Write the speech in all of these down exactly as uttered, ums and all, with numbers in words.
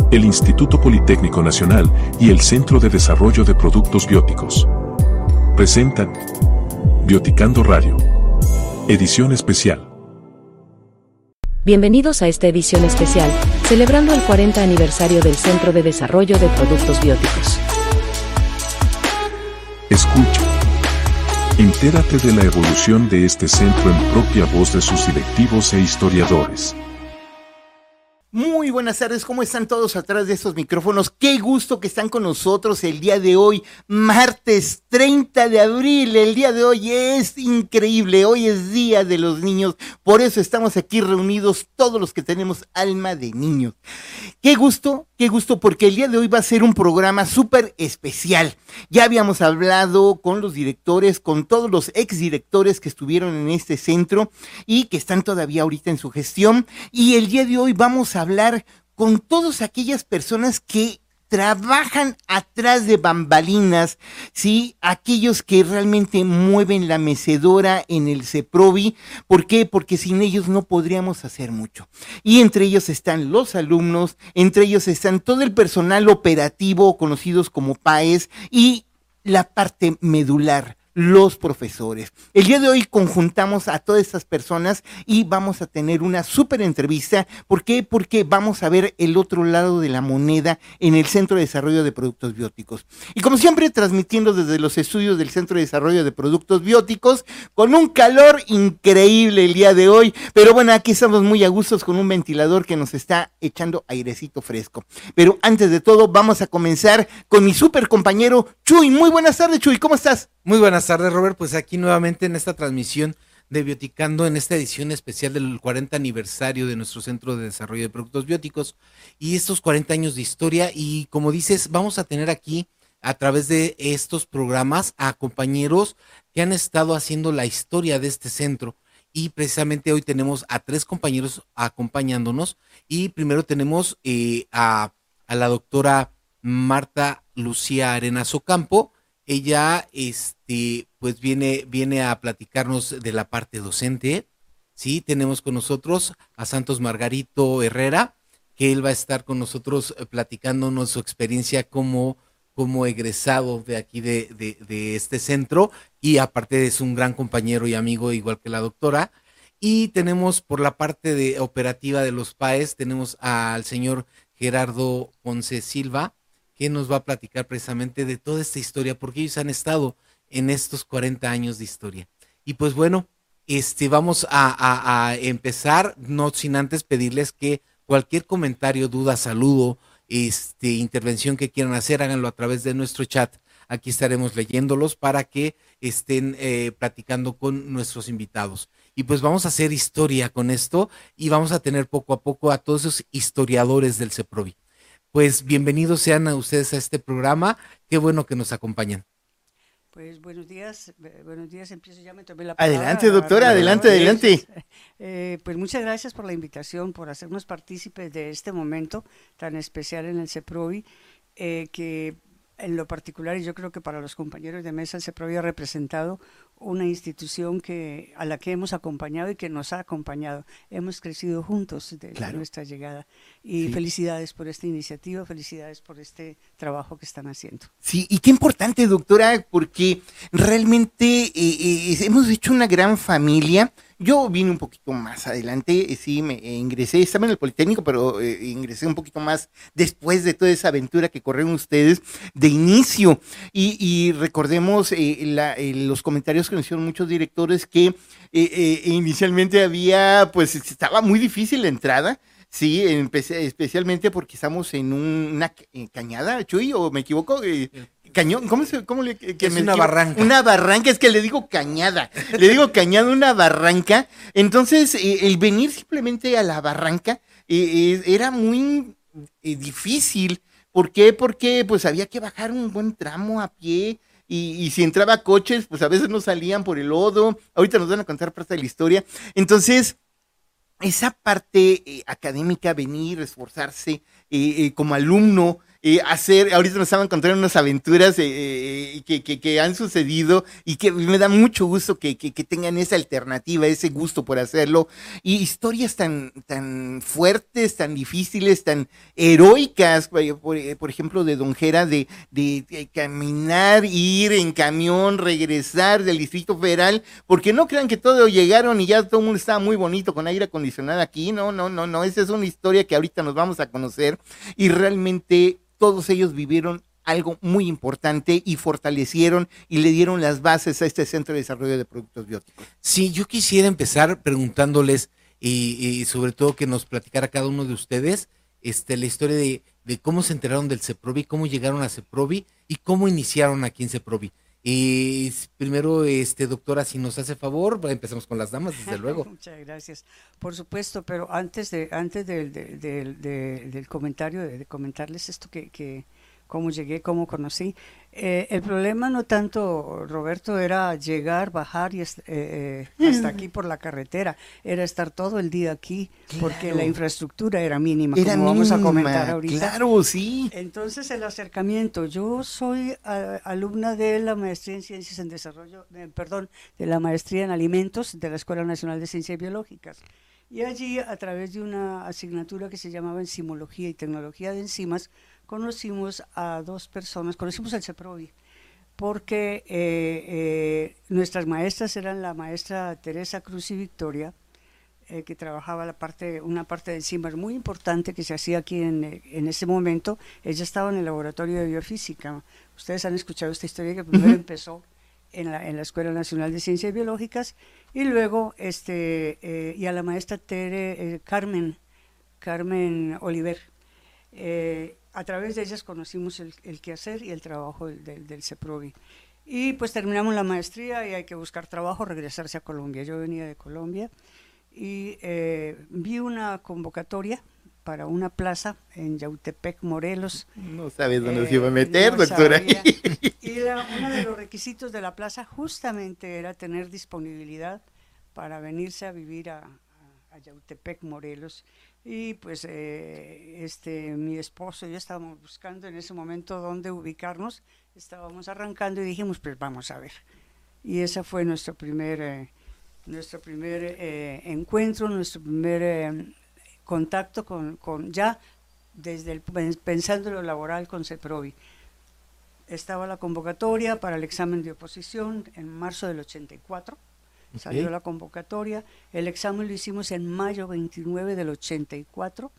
el Instituto Politécnico Nacional y el Centro de Desarrollo de Productos Bióticos presentan Bioticando Radio, edición especial. Bienvenidos a esta edición especial, celebrando el cuarenta aniversario del Centro de Desarrollo de Productos Bióticos. Escucha. Entérate de la evolución de este centro en propia voz de sus directivos e historiadores. Muy buenas tardes, ¿cómo están todos atrás de estos micrófonos? Qué gusto que están con nosotros el día de hoy, martes treinta de abril. El día de hoy es increíble, hoy es Día de los Niños, por eso estamos aquí reunidos todos los que tenemos alma de niños. Qué gusto, qué gusto, porque el día de hoy va a ser un programa súper especial. Ya habíamos hablado con los directores, con todos los exdirectores que estuvieron en este centro y que están todavía ahorita en su gestión, y el día de hoy vamos a hablar con todas aquellas personas que trabajan atrás de bambalinas, ¿sí? Aquellos que realmente mueven la mecedora en el CEPROVI. ¿Por qué? Porque sin ellos no podríamos hacer mucho. Y entre ellos están los alumnos, entre ellos están todo el personal operativo, conocidos como P A E S, y la parte medular, los profesores. El día de hoy conjuntamos a todas estas personas y vamos a tener una súper entrevista. ¿Por qué? Porque vamos a ver el otro lado de la moneda en el Centro de Desarrollo de Productos Bióticos. Y como siempre, transmitiendo desde los estudios del Centro de Desarrollo de Productos Bióticos, con un calor increíble el día de hoy. Pero bueno, aquí estamos muy a gustos con un ventilador que nos está echando airecito fresco. Pero antes de todo, vamos a comenzar con mi súper compañero Chuy. Muy buenas tardes, Chuy, ¿cómo estás? Muy buenas tardes, Robert. Pues aquí nuevamente en esta transmisión de Bioticando, en esta edición especial del cuarenta aniversario de nuestro Centro de Desarrollo de Productos Bióticos y estos cuarenta años de historia. Y como dices, vamos a tener aquí a través de estos programas a compañeros que han estado haciendo la historia de este centro. Y precisamente hoy tenemos a tres compañeros acompañándonos. Y primero tenemos eh, a, a la doctora Marta Lucía Arenas Ocampo. Ella, este, pues viene, viene a platicarnos de la parte docente, ¿sí? Tenemos con nosotros a Santos Margarito Herrera, que él va a estar con nosotros platicándonos su experiencia como, como egresado de aquí de, de, de este centro, y aparte es un gran compañero y amigo, igual que la doctora. Y tenemos por la parte de operativa de los P A E S, tenemos al señor Gerardo Ponce Silva, que nos va a platicar precisamente de toda esta historia, porque ellos han estado en estos cuarenta años de historia. Y pues bueno, este, vamos a, a, a empezar, no sin antes pedirles que cualquier comentario, duda, saludo, este, intervención que quieran hacer, háganlo a través de nuestro chat. Aquí estaremos leyéndolos para que estén eh, platicando con nuestros invitados. Y pues vamos a hacer historia con esto y vamos a tener poco a poco a todos esos historiadores del CEPROVI. Pues bienvenidos sean a ustedes a este programa, qué bueno que nos acompañan. Pues buenos días, buenos días, empiezo ya, me tomé la palabra. Adelante, doctora, adelante, adelante. Eh, pues muchas gracias por la invitación, por hacernos partícipes de este momento tan especial en el CEPROVI, eh, que en lo particular, y yo creo que para los compañeros de mesa, el CEPROVI ha representado una institución que a la que hemos acompañado y que nos ha acompañado. Hemos crecido juntos desde claro. nuestra llegada. Y sí. Felicidades por esta iniciativa, felicidades por este trabajo que están haciendo. Sí, y qué importante, doctora, porque realmente eh, eh, hemos hecho una gran familia. Yo vine un poquito más adelante, eh, sí, me eh, ingresé, estaba en el Politécnico, pero eh, ingresé un poquito más después de toda esa aventura que corrieron ustedes de inicio. Y, y recordemos eh, la, eh, los comentarios que nos hicieron muchos directores que eh, eh, inicialmente había, pues estaba muy difícil la entrada. Sí, empecé, especialmente porque estamos en un, una cañada, Chuy, ¿o me equivoco? Eh, cañón, ¿cómo se, cómo le? Que es me una equivoco? barranca. Una barranca, es que le digo cañada, le digo cañada, una barranca. Entonces, eh, el venir simplemente a la barranca eh, eh, era muy eh, difícil. ¿Por qué? Porque pues había que bajar un buen tramo a pie. Y, y si entraba coches, pues a veces no salían por el lodo. Ahorita nos van a contar parte de la historia. Entonces, esa parte eh, académica, venir, esforzarse eh, eh, como alumno, eh, hacer, ahorita nos estaban contando unas aventuras eh, eh, que, que, que han sucedido y que me da mucho gusto que, que, que tengan esa alternativa, ese gusto por hacerlo, y historias tan, tan fuertes, tan difíciles, tan heroicas, por, por ejemplo, de Don Gera, de, de, de caminar, ir en camión, regresar del Distrito Federal, porque no crean que todo llegaron y ya todo el mundo estaba muy bonito con aire acondicionado aquí, no, no, no, no, esa es una historia que ahorita nos vamos a conocer, y realmente todos ellos vivieron algo muy importante y fortalecieron y le dieron las bases a este Centro de Desarrollo de Productos Bióticos. Sí, yo quisiera empezar preguntándoles y, y sobre todo que nos platicara cada uno de ustedes este, la historia de, de cómo se enteraron del CEPROVI, cómo llegaron a CEPROVI y cómo iniciaron aquí en CEPROVI. Y primero, este, doctora, si nos hace favor, empezamos con las damas, desde luego. Muchas gracias. Por supuesto, pero antes de antes del, del, del, del, del comentario, de, de comentarles esto que, que cómo llegué, cómo conocí. Eh, el problema no tanto, Roberto, era llegar, bajar y est- eh, eh, hasta aquí por la carretera, era estar todo el día aquí, porque Claro. la infraestructura era mínima, Era como vamos a mínima, comentar ahorita. claro, sí. Entonces el acercamiento, yo soy a, alumna de la maestría en Ciencias en Desarrollo, eh, perdón, de la maestría en Alimentos de la Escuela Nacional de Ciencias Biológicas. Y allí, a través de una asignatura que se llamaba Enzimología y Tecnología de Enzimas, conocimos a dos personas, conocimos al CEPROVI, porque eh, eh, nuestras maestras eran la maestra Teresa Cruz y Victoria, eh, que trabajaba la parte, una parte de enzimas muy importante que se hacía aquí en, en ese momento. Ella estaba en el laboratorio de biofísica. Ustedes han escuchado esta historia que primero uh-huh. empezó en la, en la Escuela Nacional de Ciencias Biológicas y luego, este, eh, y a la maestra Tere, eh, Carmen, Carmen Oliver. Eh, a través de ellas conocimos el, el quehacer y el trabajo del, del, del CEPROVI. Y pues terminamos la maestría y hay que buscar trabajo, regresarse a Colombia. Yo venía de Colombia y eh, vi una convocatoria para una plaza en Yautepec, Morelos. No sabes dónde eh, se iba a meter, no doctora. Sabía. Y la, uno de los requisitos de la plaza justamente era tener disponibilidad para venirse a vivir a, a, a Yautepec, Morelos. Y pues eh, este, mi esposo y yo estábamos buscando en ese momento dónde ubicarnos, estábamos arrancando y dijimos, pues vamos a ver. Y ese fue nuestro primer, eh, nuestro primer eh, encuentro, nuestro primer eh, contacto con, con ya desde el, pensando en lo laboral con CEPROVI. Estaba la convocatoria para el examen de oposición en marzo del ochenta y cuatro. Okay. Salió la convocatoria, el examen lo hicimos en mayo veintinueve del ochenta y cuatro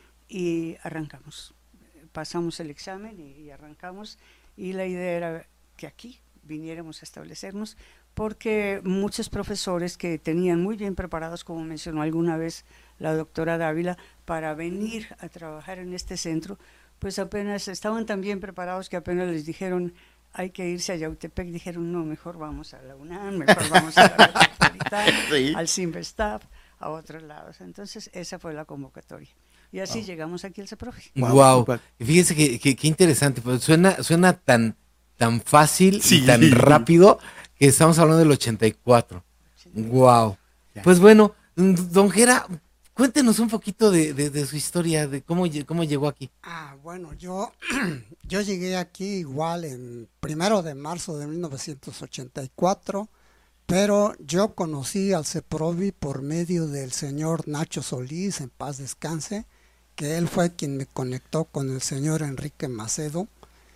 y arrancamos. Pasamos el examen y, y arrancamos y la idea era que aquí viniéramos a establecernos porque muchos profesores que tenían muy bien preparados, como mencionó alguna vez la doctora Dávila, para venir a trabajar en este centro, pues apenas estaban tan bien preparados que apenas les dijeron hay que irse a Yautepec, dijeron no, mejor vamos a la UNAM, mejor vamos a la Metropolitana, sí. al CIMBESTAP, a otros lados. Entonces esa fue la convocatoria. Y así wow. llegamos aquí al CEPROVI. Wow, wow. Fíjese que, que, que interesante, pues suena, suena tan, tan fácil sí. y tan rápido que estamos hablando del ochenta y cuatro. Wow. Pues bueno, don Gera, cuéntenos un poquito de, de, de su historia, de cómo, cómo llegó aquí. Ah, bueno, yo, yo llegué aquí igual en primero de marzo de mil novecientos ochenta y cuatro, pero yo conocí al CEPROVI por medio del señor Nacho Solís, en paz descanse, que él fue quien me conectó con el señor Enrique Macedo,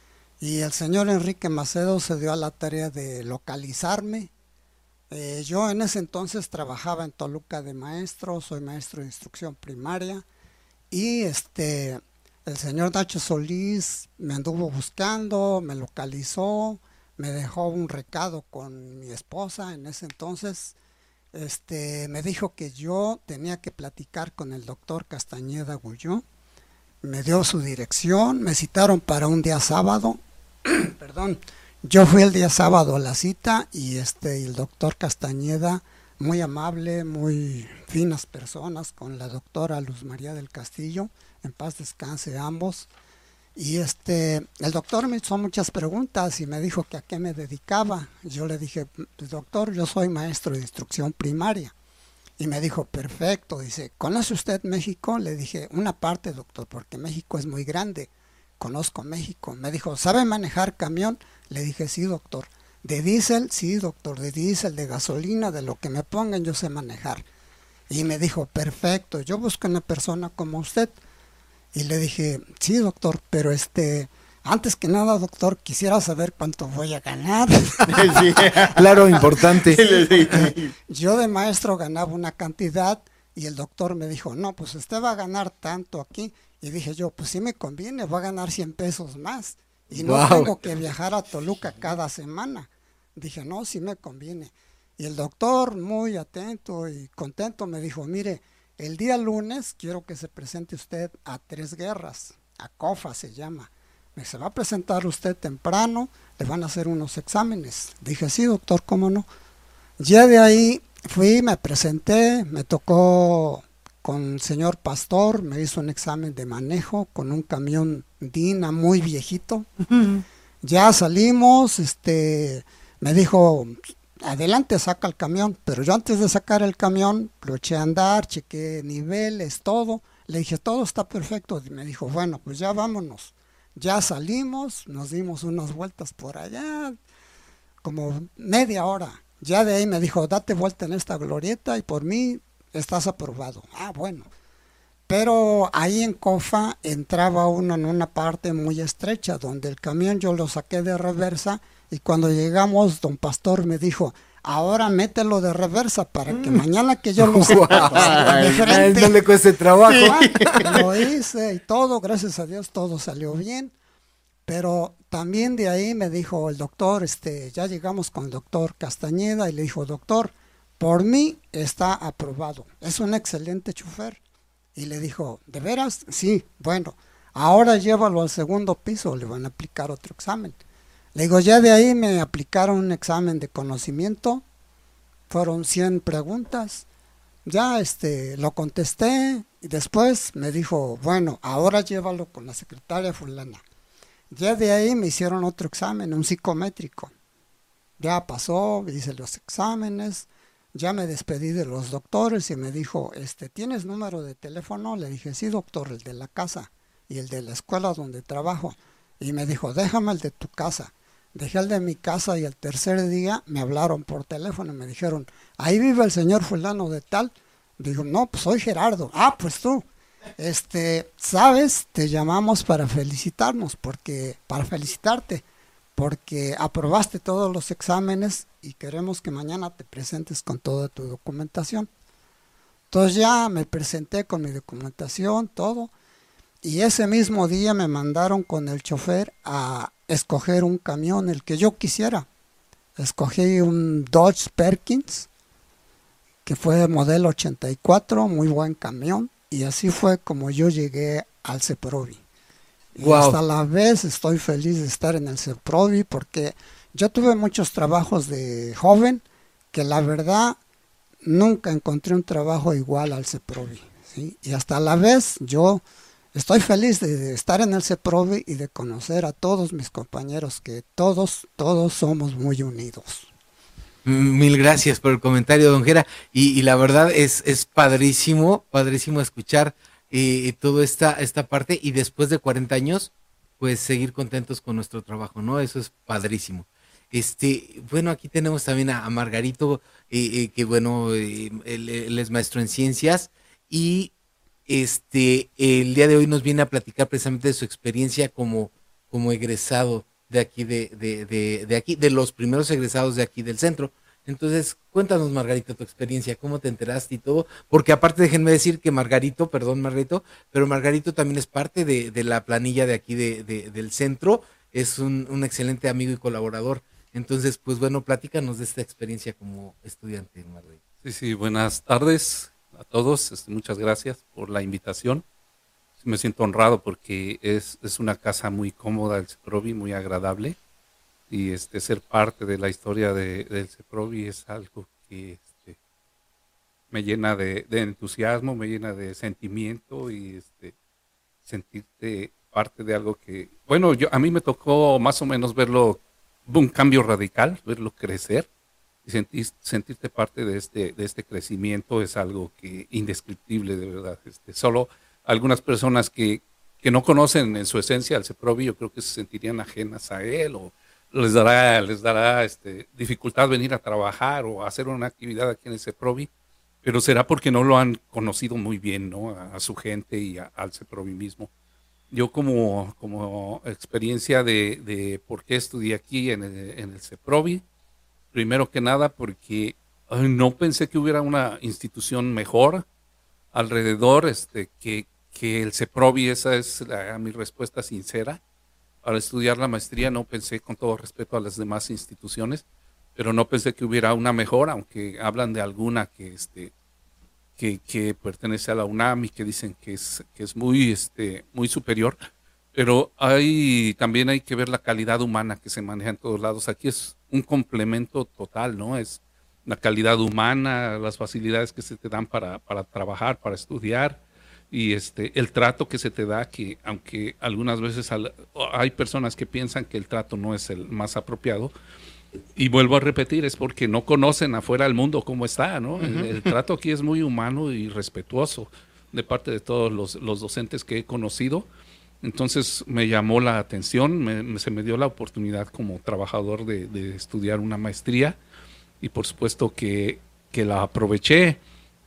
y el señor Enrique Macedo se dio a la tarea de localizarme. Eh, yo en ese entonces trabajaba en Toluca de maestro, soy maestro de instrucción primaria y este el señor Nacho Solís me anduvo buscando, me localizó, me dejó un recado con mi esposa en ese entonces, este me dijo que yo tenía que platicar con el doctor Castañeda Gulló, me dio su dirección, me citaron para un día sábado, perdón. Yo fui el día sábado a la cita y este el doctor Castañeda, muy amable, muy finas personas, con la doctora Luz María del Castillo, en paz descanse ambos. Y este el doctor me hizo muchas preguntas y me dijo que a qué me dedicaba. Yo le dije, doctor, yo soy maestro de instrucción primaria. Y me dijo, perfecto, dice, ¿conoce usted México? Le dije, una parte, doctor, porque México es muy grande. conozco México. Me dijo, ¿sabe manejar camión? Le dije, sí, doctor. ¿De diésel? Sí, doctor, de diésel, de gasolina, de lo que me pongan, yo sé manejar. Y me dijo, perfecto, yo busco una persona como usted. Y le dije, sí, doctor, pero este, antes que nada, doctor, quisiera saber cuánto voy a ganar. Sí. Claro, importante. Yo de maestro ganaba una cantidad y el doctor me dijo, no, pues usted va a ganar tanto aquí. Y dije yo, pues sí me conviene, voy a ganar cien pesos más. Y no Wow. tengo que viajar a Toluca cada semana. Dije, no, sí me conviene. Y el doctor, muy atento y contento, me dijo, mire, el día lunes quiero que se presente usted a Tres Guerras, a COFA se llama. Me se va a presentar usted temprano, le van a hacer unos exámenes. Dije, sí, doctor, ¿cómo no? Ya de ahí fui, me presenté, me tocó con el señor Pastor, me hizo un examen de manejo con un camión Dina muy viejito. Uh-huh. Ya salimos, este, me dijo, adelante, saca el camión, pero yo antes de sacar el camión lo eché a andar, chequé niveles, todo, le dije, todo está perfecto, y me dijo, bueno, pues ya vámonos. Ya salimos, nos dimos unas vueltas por allá, como media hora. Ya de ahí me dijo, date vuelta en esta glorieta y por mí estás aprobado. Ah, bueno. Pero ahí en COFA entraba uno en una parte muy estrecha, donde el camión yo lo saqué de reversa y cuando llegamos, don Pastor me dijo, ahora mételo de reversa para que mañana que yo lo saque de frente. No le cueste trabajo. Sí. Lo hice y todo, gracias a Dios, todo salió bien. Pero también de ahí me dijo el doctor, este, ya llegamos con el doctor Castañeda y le dijo, doctor, por mí está aprobado, es un excelente chofer. Y le dijo, ¿de veras? Sí, bueno, ahora llévalo al segundo piso, le van a aplicar otro examen. Le digo, ya de ahí me aplicaron un examen de conocimiento, fueron cien preguntas, ya este, lo contesté y después me dijo, bueno, ahora llévalo con la secretaria fulana. Ya de ahí me hicieron otro examen, un psicométrico. Ya pasó, hice los exámenes, ya me despedí de los doctores y me dijo, este, ¿tienes número de teléfono? Le dije, sí, doctor, el de la casa y el de la escuela donde trabajo. Y me dijo, déjame el de tu casa. Dejé el de mi casa y el tercer día me hablaron por teléfono y me dijeron, ahí vive el señor fulano de tal. Digo, no, pues soy Gerardo. Ah, pues tú. Este, sabes, te llamamos para felicitarnos, porque, para felicitarte, porque aprobaste todos los exámenes y queremos que mañana te presentes con toda tu documentación. Entonces ya me presenté con mi documentación, todo, y ese mismo día me mandaron con el chofer a escoger un camión, el que yo quisiera. Escogí un Dodge Perkins, que fue modelo ochenta y cuatro, muy buen camión. Y así fue como yo llegué al CEPROVI. Y wow. Hasta la vez estoy feliz de estar en el CEPROVI porque yo tuve muchos trabajos de joven que la verdad nunca encontré un trabajo igual al CEPROVI, ¿sí? Y hasta la vez yo estoy feliz de, de estar en el CEPROVI y de conocer a todos mis compañeros que todos, todos somos muy unidos. Mil gracias por el comentario, don Gera, y, y la verdad es, es padrísimo, padrísimo escuchar eh, toda esta, esta parte y después de cuarenta años, pues seguir contentos con nuestro trabajo, ¿no? Eso es padrísimo. Este, bueno, aquí tenemos también a, a Margarito, eh, eh, que bueno, eh, él, él es maestro en ciencias y este, el día de hoy nos viene a platicar precisamente de su experiencia como, como egresado de aquí, de, de, de, de aquí, de los primeros egresados de aquí del centro. Entonces, cuéntanos, Margarito, tu experiencia, cómo te enteraste y todo, porque aparte déjenme decir que Margarito, perdón Margarito, pero Margarito también es parte de, de la planilla de aquí de, de, del centro, es un, un excelente amigo y colaborador. Entonces, pues bueno, platícanos de esta experiencia como estudiante, Margarito. Sí, sí, buenas tardes a todos, este, muchas gracias por la invitación. Me siento honrado porque es, es una casa muy cómoda, el CEPROVI, muy agradable. Y este, ser parte de la historia de, del CEPROVI es algo que este, me llena de, de entusiasmo, me llena de sentimiento y este, sentirte parte de algo que, bueno, yo a mí me tocó más o menos verlo, un cambio radical, verlo crecer y sentir, sentirte parte de este, de este crecimiento es algo que indescriptible, de verdad. Este, solo algunas personas que, que no conocen en su esencia al CEPROVI, yo creo que se sentirían ajenas a él o les dará, les dará este, dificultad venir a trabajar o hacer una actividad aquí en el CEPROVI, pero será porque no lo han conocido muy bien, ¿no? A, a su gente y a, al CEPROVI mismo. Yo como, como experiencia de, de por qué estudié aquí en el, en el CEPROVI, primero que nada porque ay, no pensé que hubiera una institución mejor alrededor este, que, que el CEPROVI. Esa es la, mi respuesta sincera. Al estudiar la maestría no pensé, con todo respeto a las demás instituciones, pero no pensé que hubiera una mejor, aunque hablan de alguna que, este, que, que pertenece a la UNAM y que dicen que es, que es muy, este, muy superior. Pero hay, también hay que ver la calidad humana que se maneja en todos lados. Aquí es un complemento total, ¿no? Es la calidad humana, las facilidades que se te dan para, para trabajar, para estudiar, y este, el trato que se te da, que aunque algunas veces al, hay personas que piensan que el trato no es el más apropiado, y vuelvo a repetir, es porque no conocen afuera del mundo cómo está, ¿no? Uh-huh. el, el trato aquí es muy humano y respetuoso de parte de todos los, los docentes que he conocido. Entonces me llamó la atención, me, me, se me dio la oportunidad como trabajador de, de estudiar una maestría, y por supuesto que, que la aproveché.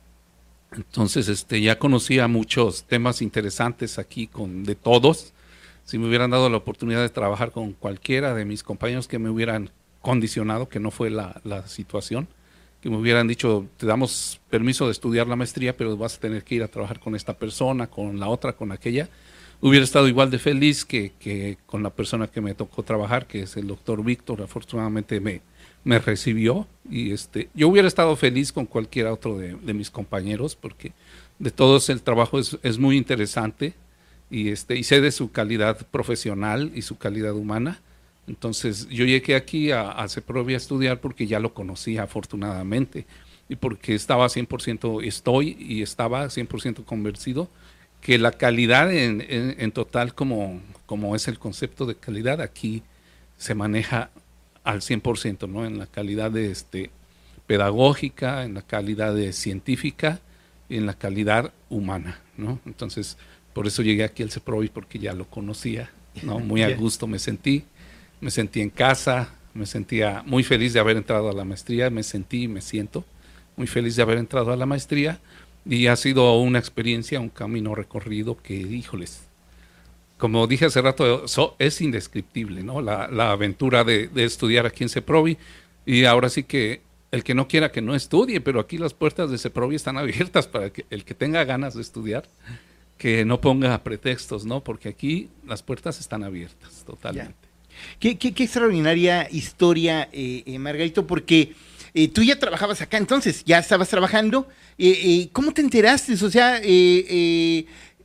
Entonces este, ya conocía muchos temas interesantes aquí con, de todos. Si me hubieran dado la oportunidad de trabajar con cualquiera de mis compañeros que me hubieran condicionado, que no fue la, la situación, que me hubieran dicho, te damos permiso de estudiar la maestría, pero vas a tener que ir a trabajar con esta persona, con la otra, con aquella, hubiera estado igual de feliz que, que con la persona que me tocó trabajar, que es el doctor Víctor. Afortunadamente me, me recibió, y este, yo hubiera estado feliz con cualquier otro de, de mis compañeros, porque de todos el trabajo es, es muy interesante, y, este, y sé de su calidad profesional y su calidad humana. Entonces yo llegué aquí a, a CEPROVI a estudiar porque ya lo conocía afortunadamente, y porque estaba cien por ciento, estoy y estaba cien por ciento convencido que la calidad en, en, en total, como, como es el concepto de calidad, aquí se maneja al cien por ciento, ¿no? En la calidad de, este, pedagógica, en la calidad de científica y en la calidad humana, ¿no? Entonces, por eso llegué aquí al CEPROVI, porque ya lo conocía, ¿no? Muy a gusto me sentí, me sentí en casa, me sentía muy feliz de haber entrado a la maestría, me sentí y me siento muy feliz de haber entrado a la maestría. Y ha sido una experiencia, un camino recorrido que, híjoles, como dije hace rato, so, es indescriptible, ¿no? La, la aventura de, de estudiar aquí en CEPROVI. Y ahora sí que el que no quiera que no estudie, pero aquí las puertas de CEPROVI están abiertas para que el que tenga ganas de estudiar, que no ponga pretextos, ¿no? Porque aquí las puertas están abiertas totalmente. Qué, qué, qué extraordinaria historia, eh, eh, Margarito, porque eh, tú ya trabajabas acá entonces, ya estabas trabajando. Eh, eh, ¿Cómo te enteraste? O sea, eh, eh,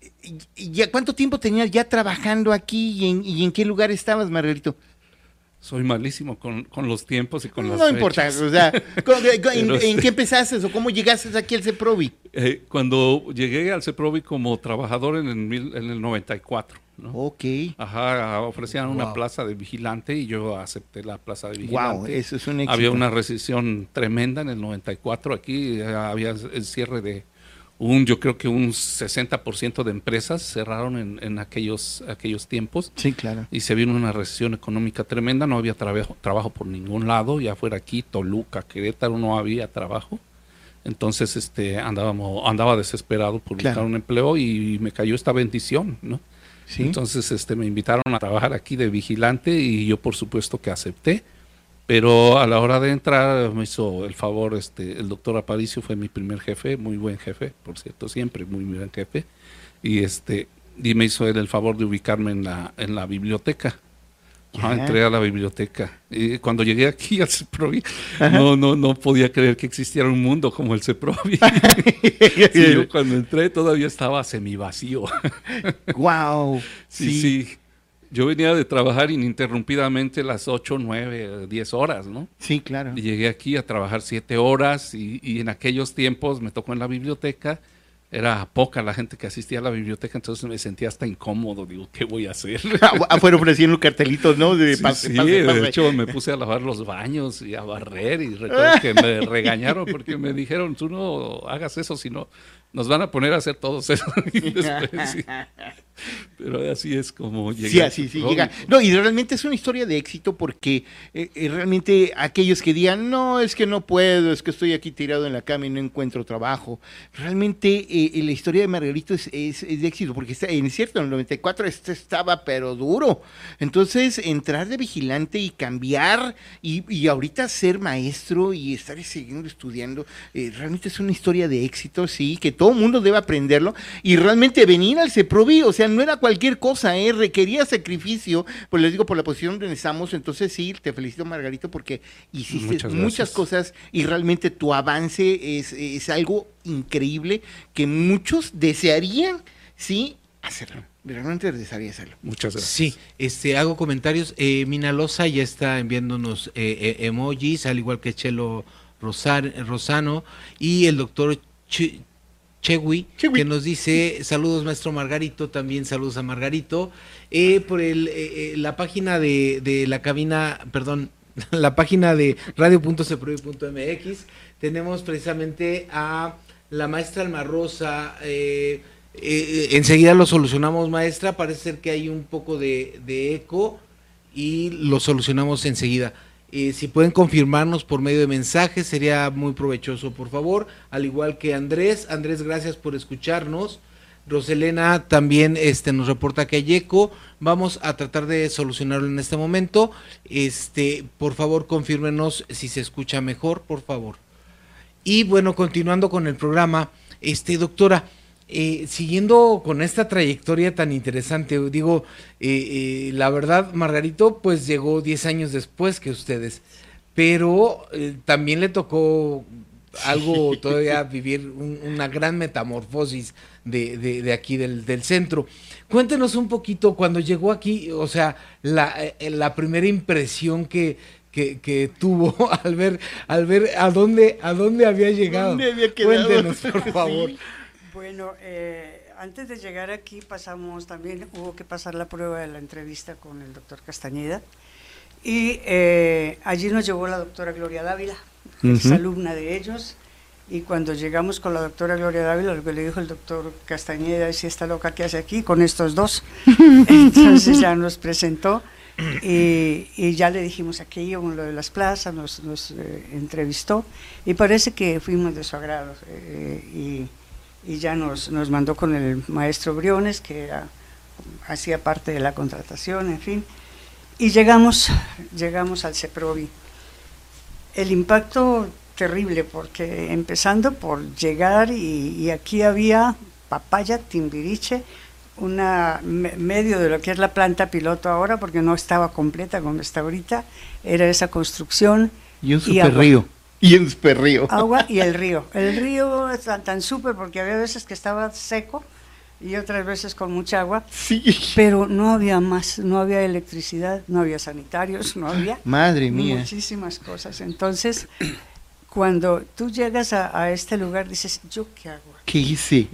ya, ¿cuánto tiempo tenías ya trabajando aquí y en, y en qué lugar estabas, Margarito? Soy malísimo con, con los tiempos y con las No fechas. importa, o sea, ¿en, en qué empezaste o cómo llegaste aquí al CEPROVI? Eh, cuando llegué al CEPROVI como trabajador en el, mil, en el noventa y cuatro, ¿no? Ok. Ajá, ofrecían Wow. una plaza de vigilante y yo acepté la plaza de vigilante. Wow, eso es un éxito. Había una recesión tremenda en el noventa y cuatro aquí, había el cierre de un, yo creo que un sesenta por ciento de empresas cerraron en, en aquellos, aquellos tiempos. Sí, claro. Y se vino una recesión económica tremenda, no había trabajo, trabajo por ningún lado, ya fuera aquí, Toluca, Querétaro, no había trabajo. Entonces este, andábamos, andaba desesperado por buscar Claro. un empleo y me cayó esta bendición, ¿no? Sí. Entonces este, me invitaron a trabajar aquí de vigilante y yo por supuesto que acepté. Pero a la hora de entrar me hizo el favor, este, el doctor Aparicio fue mi primer jefe, muy buen jefe, por cierto, siempre muy buen jefe, y este, y me hizo él el favor de ubicarme en la, en la biblioteca. Ajá, entré a la biblioteca. Y cuando llegué aquí al CEPROVI, no, no, no podía creer que existiera un mundo como el CEPROVI. Sí, yo cuando entré todavía estaba semivacío. Wow. Sí, Sí. sí. Yo venía de trabajar ininterrumpidamente las ocho, nueve, diez horas, ¿no? Sí, claro. Y llegué aquí a trabajar siete horas y, y en aquellos tiempos me tocó en la biblioteca. Era poca la gente que asistía a la biblioteca, entonces me sentía hasta incómodo. Digo, ¿qué voy a hacer? Afuera ofreciendo cartelitos, ¿no? De Sí, pase, sí, pase, pase. de hecho me puse a lavar los baños y a barrer y recuerdo que me regañaron porque me dijeron, tú no hagas eso, sino nos van a poner a hacer todos eso. Y después, sí. pero así es como llega. Sí, así sí llega. No, y realmente es una historia de éxito porque eh, eh, realmente aquellos que digan, no, es que no puedo, es que estoy aquí tirado en la cama y no encuentro trabajo, realmente eh, la historia de Margarito es, es, es de éxito porque está, en cierto, en el noventa y cuatro este estaba pero duro. Entonces, entrar de vigilante y cambiar y, y ahorita ser maestro y estar siguiendo estudiando, eh, realmente es una historia de éxito, sí, que todo el mundo debe aprenderlo y realmente venir al CEPROVI, o sea, no era cualquier cosa, ¿eh? Requería sacrificio, pues les digo, por la posición donde estamos, entonces sí, te felicito, Margarito, porque hiciste muchas, muchas cosas y realmente tu avance es, es algo increíble que muchos desearían, sí, hacerlo. Realmente desearía hacerlo. Muchas gracias. Sí, este, hago comentarios. Eh, Minalosa ya está enviándonos eh, eh, emojis, al igual que Chelo Rosar, Rosano y el doctor Ch Chewi, Chewi, que nos dice saludos maestro Margarito, también saludos a Margarito, eh, por el, eh, la página de, de la cabina, perdón, la página de radio punto ceprovi punto m x, tenemos precisamente a la maestra Alma Rosa, eh, eh, enseguida lo solucionamos maestra, parece ser que hay un poco de, de eco y lo solucionamos enseguida. Eh, si pueden confirmarnos por medio de mensajes, sería muy provechoso, por favor. Al igual que Andrés. Andrés, gracias por escucharnos. Roselena también este, nos reporta que hay eco. Vamos a tratar de solucionarlo en este momento. Este, por favor, confírmenos si se escucha mejor, por favor. Y bueno, continuando con el programa, este, doctora, Eh, siguiendo con esta trayectoria tan interesante, digo, eh, eh, la verdad, Margarito, pues llegó diez años después que ustedes, pero eh, también le tocó algo todavía vivir un, una gran metamorfosis de, de, de aquí del, del centro. Cuéntenos un poquito, cuando llegó aquí, o sea, la, eh, la primera impresión que, que, que tuvo al ver, al ver a dónde, a dónde había llegado. ¿Dónde había quedado? Cuéntenos, por favor. Sí. Bueno, eh, antes de llegar aquí pasamos también, hubo que pasar la prueba de la entrevista con el doctor Castañeda y eh, allí nos llevó la doctora Gloria Dávila, uh-huh. es alumna de ellos, y cuando llegamos con la doctora Gloria Dávila, lo que le dijo el doctor Castañeda es: si está loca, ¿qué hace aquí con estos dos? Entonces ya nos presentó y, y ya le dijimos aquí íbamos lo de las plazas, nos, nos eh, entrevistó y parece que fuimos de su agrado eh, y y ya nos, nos mandó con el maestro Briones, que era, hacía parte de la contratación, en fin, y llegamos, llegamos al CEPROVI. El impacto terrible, porque empezando por llegar, y, y aquí había papaya, timbiriche, una me, medio de lo que es la planta piloto ahora, porque no estaba completa como está ahorita, era esa construcción. Y un super río. Y un super río. Agua y el río. El río es tan, tan súper porque había veces que estaba seco y otras veces con mucha agua. Sí. Pero no había más, no había electricidad, no había sanitarios, no había. Madre mía. Muchísimas cosas. Entonces, cuando tú llegas a, a este lugar, dices, ¿yo qué hago aquí? ¿Qué hice?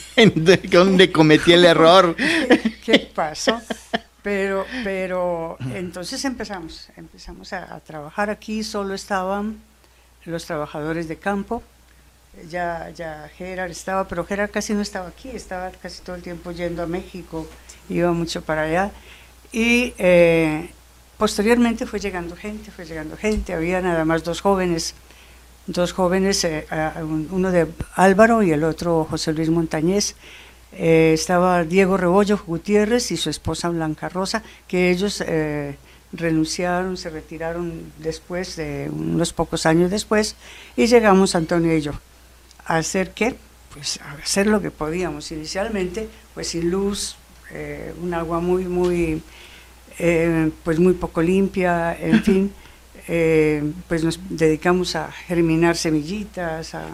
¿Dónde cometí el error? ¿Qué, qué pasó? Pero, pero entonces empezamos, empezamos a, a trabajar aquí, solo estaban los trabajadores de campo, ya, ya Gerard estaba, pero Gerard casi no estaba aquí, estaba casi todo el tiempo yendo a México, iba mucho para allá, y eh, posteriormente fue llegando gente, fue llegando gente, había nada más dos jóvenes, dos jóvenes, eh, uno de Álvaro y el otro José Luis Montañez, eh, estaba Diego Rebollo Gutiérrez y su esposa Blanca Rosa, que ellos eh, renunciaron, se retiraron después, de unos pocos años después, y llegamos Antonio y yo a hacer qué, pues a hacer lo que podíamos inicialmente, pues sin luz, eh, un agua muy, muy, eh, pues muy poco limpia, en fin, eh, pues nos dedicamos a germinar semillitas, a,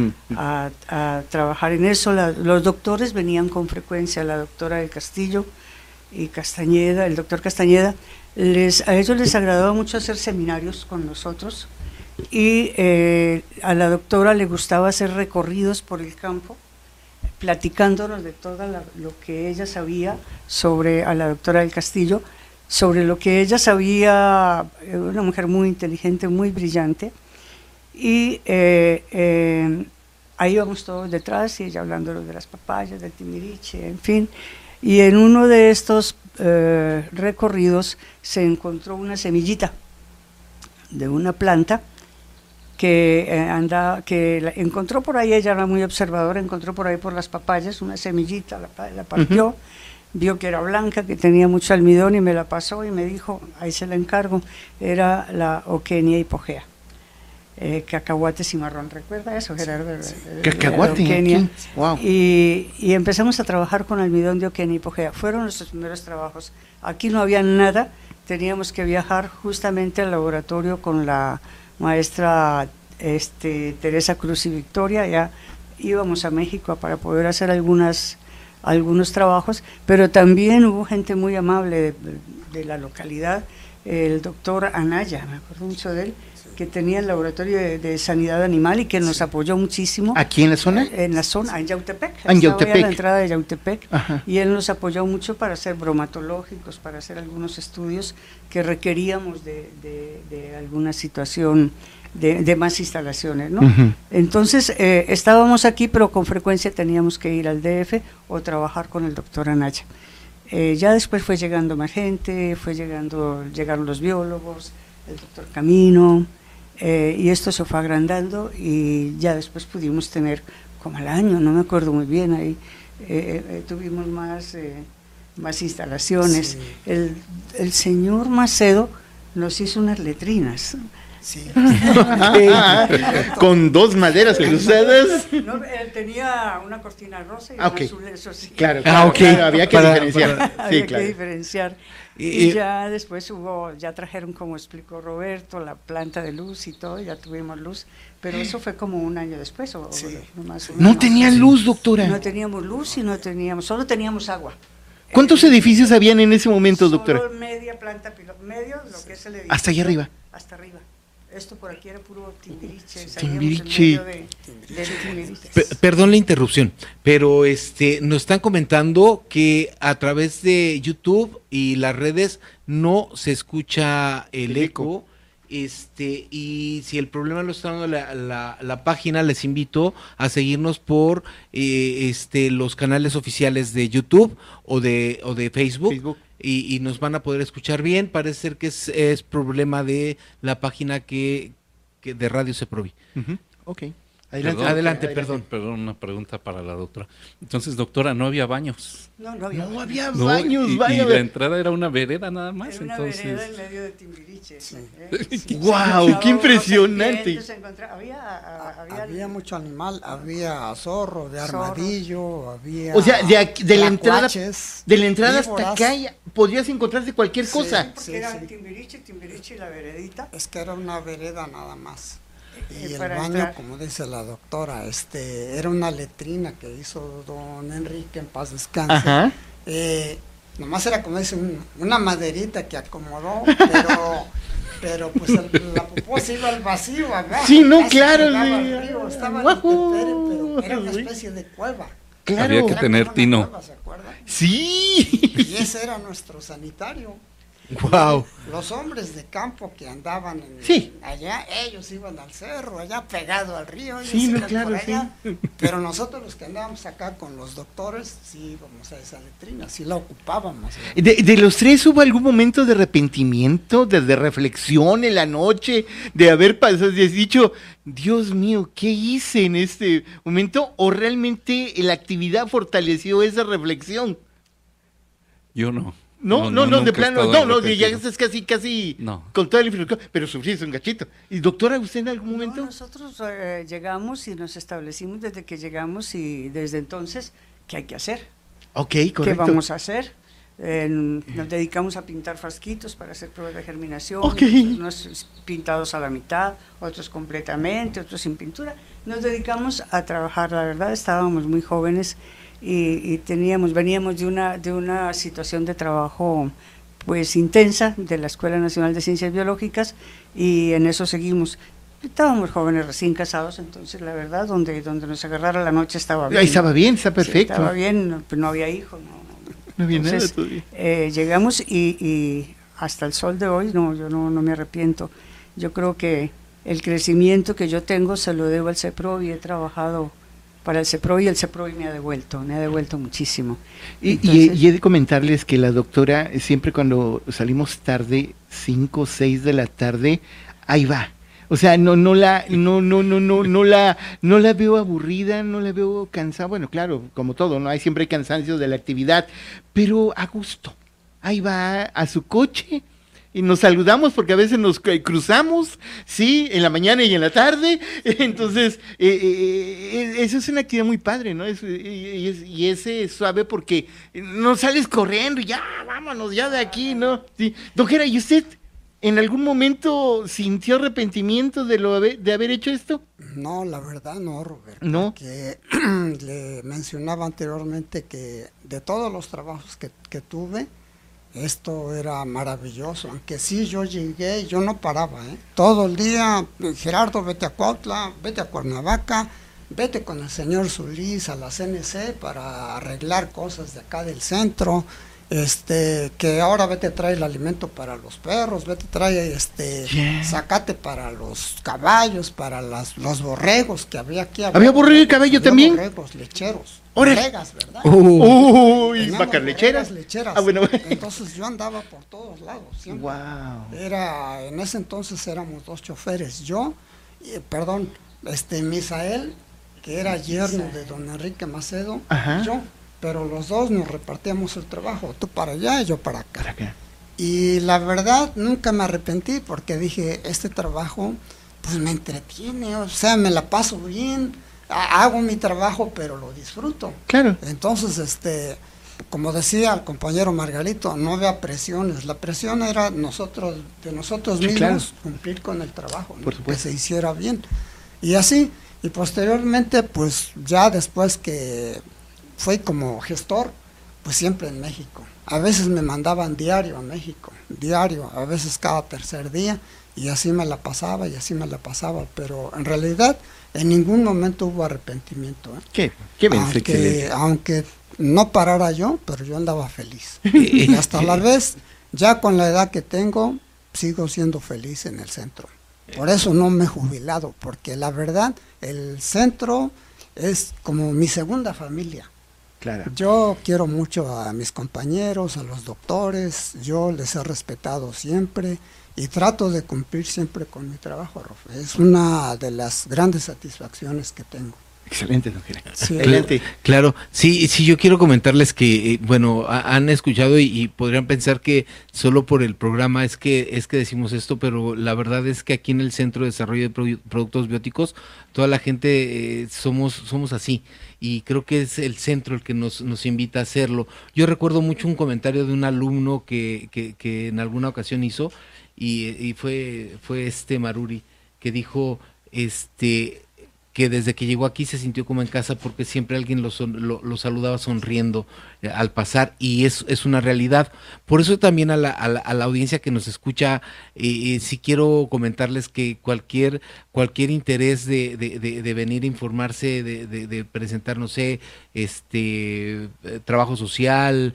a, a trabajar en eso. La, los doctores venían con frecuencia, la doctora del Castillo y Castañeda, el doctor Castañeda, Les, a ellos les agradaba mucho hacer seminarios con nosotros y eh, a la doctora le gustaba hacer recorridos por el campo, platicándonos de todo la, lo que ella sabía sobre, a la doctora del Castillo, sobre lo que ella sabía, una mujer muy inteligente, muy brillante, y eh, eh, ahí íbamos todos detrás y ella hablándonos de las papayas, del timiriche, en fin. Y en uno de estos eh, recorridos se encontró una semillita de una planta que eh, anda, que la encontró por ahí, ella era muy observadora, encontró por ahí por las papayas una semillita, la, la partió, uh-huh. vio que era blanca, que tenía mucho almidón y me la pasó y me dijo, ahí se la encargo, era la Eukenia hipogea. Eh, cacahuate cimarrón, ¿recuerda eso, Gerardo? Sí. Cacahuate, wow. Y, y empezamos a trabajar con almidón de Eukenia hipogea. Fueron nuestros primeros trabajos. Aquí no había nada, teníamos que viajar justamente al laboratorio con la maestra este, Teresa Cruz y Victoria. Ya íbamos a México para poder hacer algunas, algunos trabajos, pero también hubo gente muy amable de, de la localidad, el doctor Anaya, me acuerdo mucho de él, que tenía el laboratorio de, de sanidad animal y que nos apoyó muchísimo. ¿Aquí en la zona? En la zona, en Yautepec. En Yautepec. En la entrada de Yautepec. Ajá. Y él nos apoyó mucho para hacer bromatológicos, para hacer algunos estudios que requeríamos de, de, de alguna situación de, de más instalaciones, ¿no? Uh-huh. Entonces, eh, estábamos aquí, pero con frecuencia teníamos que ir al D F o trabajar con el doctor Anaya. Eh, ya después fue llegando más gente, fue llegando, llegaron los biólogos, el doctor Camino, eh, y esto se fue agrandando y ya después pudimos tener como al año, no me acuerdo muy bien, ahí eh, eh, tuvimos más, eh, más instalaciones. Sí. El, el señor Macedo nos hizo unas letrinas. Sí. Con dos maderas cruzadas. No, él tenía una cortina rosa y ah, un okay. azul, eso sí. Claro, claro, ah, okay. claro, había que para, diferenciar. Para, sí, había claro. que diferenciar. Y, y ya después hubo, ya trajeron, como explicó Roberto, la planta de luz y todo, ya tuvimos luz, pero eso fue como un año después. O, sí. o más o no tenía luz, doctora. No teníamos luz y no teníamos, solo teníamos agua. ¿Cuántos eh, edificios habían en ese momento, doctora? Solo media planta, medio, lo que es el edificio. ¿Hasta allá arriba? Hasta arriba. Esto por aquí era puro Timbiriche. Timbiriche. De, de Timbiriche. Perdón la interrupción, pero este nos están comentando que a través de YouTube y las redes no se escucha el, el eco. eco. Este, y si el problema lo está dando la, la, la página, les invito a seguirnos por eh, este los canales oficiales de YouTube o de o de Facebook. Facebook. Y, y nos van a poder escuchar bien. Parece ser que es, es problema de la página que, que de Radio Ceprovi. Uh-huh. Ok. Adelante, perdón, adelante, adelante, perdón. Perdón, una pregunta para la doctora. Entonces, doctora, ¿no había baños? No, no había, no había no, baños. Y, vaya, y la entrada era una vereda nada más. Era una entonces... vereda en medio de Timbiriche. Sí. ¿Eh? Sí. ¡Wow! ¡Qué impresionante! Había, había, había mucho animal, había zorro de armadillo, zorro. Había. O sea, de, aquí, de la entrada, de la entrada hasta acá podrías encontrarte cualquier sí, cosa. Sí, porque sí, era sí. Timbiriche, Timbiriche y la veredita. Es que era una vereda nada más. Y eh, el baño, entrar. Como dice la doctora, este, era una letrina que hizo don Enrique, en paz descanse. Ajá. Eh, nomás era como dice, un, una maderita que acomodó, pero, pero pues el, la popó se iba al vacío, ¿verdad? Sí, no, claro. Sí. Río, estaba wow. Pero era una especie de cueva. Claro. Había que era tener tino. Cueva, ¿se acuerdan? Sí. Y ese era nuestro sanitario. Wow. Los hombres de campo que andaban en, sí. allá, ellos iban al cerro, allá pegado al río, sí, no, claro, allá, sí. Pero nosotros los que andábamos acá con los doctores, sí íbamos a esa letrina, sí la ocupábamos. De, de los tres, ¿hubo algún momento de arrepentimiento, de, de reflexión en la noche, de haber pasado, de dicho, Dios mío, ¿qué hice en este momento? ¿O realmente la actividad fortaleció esa reflexión? Yo no. No, no, no, no de plano, no, no, ya es casi, casi no. Con toda la infraestructura, pero sufriste un gachito. ¿Y doctora, usted en algún momento? No, nosotros eh, llegamos y nos establecimos desde que llegamos y desde entonces, ¿qué hay que hacer? Ok, correcto. ¿Qué vamos a hacer? Eh, nos dedicamos a pintar frasquitos para hacer pruebas de germinación, okay. Unos pintados a la mitad, otros completamente, otros sin pintura. Nos dedicamos a trabajar, la verdad, estábamos muy jóvenes. Y, y teníamos, veníamos de una, de una situación de trabajo pues intensa de la Escuela Nacional de Ciencias Biológicas y en eso seguimos. Estábamos jóvenes recién casados, entonces la verdad, donde, donde nos agarrara la noche estaba bien. Ahí estaba bien, está perfecto. Sí, estaba bien, no, no había hijos. No, no había entonces, nada todavía. Eh, llegamos y, y hasta el sol de hoy, no, yo no, no me arrepiento. Yo creo que el crecimiento que yo tengo se lo debo al CEPROVI, he trabajado para el CEPROVI, y el CEPROVI me ha devuelto, me ha devuelto muchísimo. Y, Entonces, y, y he de comentarles que la doctora, siempre cuando salimos tarde, cinco o seis de la tarde, ahí va. O sea, no, no la, no, no, no, no, no la, no la veo aburrida, no la veo cansada. Bueno, claro, como todo, ¿no? Hay siempre hay cansancio de la actividad, pero a gusto. Ahí va a su coche y nos saludamos porque a veces nos cruzamos, sí, en la mañana y en la tarde. Entonces, eh, eh, eso es una actividad muy padre, ¿no? Es, y, es, y ese es suave porque no sales corriendo y ya, vámonos ya de aquí, ¿no? Sí. Doctora, ¿y usted en algún momento sintió arrepentimiento de lo de haber hecho esto? No, la verdad no, Roberto. No. Que le mencionaba anteriormente que de todos los trabajos que, que tuve, esto era maravilloso, aunque sí yo llegué, yo no paraba, ¿eh? Todo el día, Gerardo, vete a Cuautla, vete a Cuernavaca, vete con el señor Solís a la C N C para arreglar cosas de acá del centro, este, que ahora vete a traer el alimento para los perros, vete a traer este, yeah. Zacate para los caballos, para las, los borregos que había aquí. ¿Había, ¿Había borrego y caballo había también? Borregos, lecheros. Borregas, ¿verdad? Uh, Uy, vacas lecheras. lecheras. Ah, bueno. Entonces yo andaba por todos lados. Siempre. Wow. Era, en ese entonces éramos dos choferes. Yo, y, perdón, este Misael, que era yerno de don Enrique Macedo, Ajá. yo, pero los dos nos repartíamos el trabajo, tú para allá y yo para acá. Para acá. Y la verdad nunca me arrepentí porque dije, este trabajo pues me entretiene, o sea, me la paso bien, hago mi trabajo pero lo disfruto. Claro. Entonces, este, como decía el compañero Margarito, no había presiones, la presión era nosotros, de nosotros sí, mismos, claro. cumplir con el trabajo, ¿no? Por supuesto. Que se hiciera bien. Y así, y posteriormente, pues ya después que fui como gestor, pues siempre en México. A veces me mandaban diario a México, diario, a veces cada tercer día, y así me la pasaba, y así me la pasaba, pero en realidad en ningún momento hubo arrepentimiento, ¿eh? ¿Qué? ¿Qué aunque, aunque no parara yo, pero yo andaba feliz. Y hasta la vez, ya con la edad que tengo, sigo siendo feliz en el centro. Por eso no me he jubilado, porque la verdad, el centro es como mi segunda familia. Claro. Yo quiero mucho a mis compañeros, a los doctores, yo les he respetado siempre y trato de cumplir siempre con mi trabajo, Rofe. Es una de las grandes satisfacciones que tengo. Excelente, doctora. Sí, excelente. Claro, sí, sí, yo quiero comentarles que, eh, bueno, a, han escuchado y, y podrían pensar que solo por el programa es que es que decimos esto, pero la verdad es que aquí en el Centro de Desarrollo de Pro- Productos Bióticos, toda la gente eh, somos somos así, y creo que es el centro el que nos, nos invita a hacerlo. Yo recuerdo mucho un comentario de un alumno que, que, que en alguna ocasión hizo, y, y fue, fue este Maruri, que dijo, este... que desde que llegó aquí se sintió como en casa porque siempre alguien lo, son, lo, lo saludaba sonriendo eh, al pasar, y es, es una realidad. Por eso también a la, a la, a la audiencia que nos escucha, eh, eh, sí quiero comentarles que cualquier cualquier interés de, de, de, de venir a informarse, de, de, de presentar, no sé, este eh, trabajo social,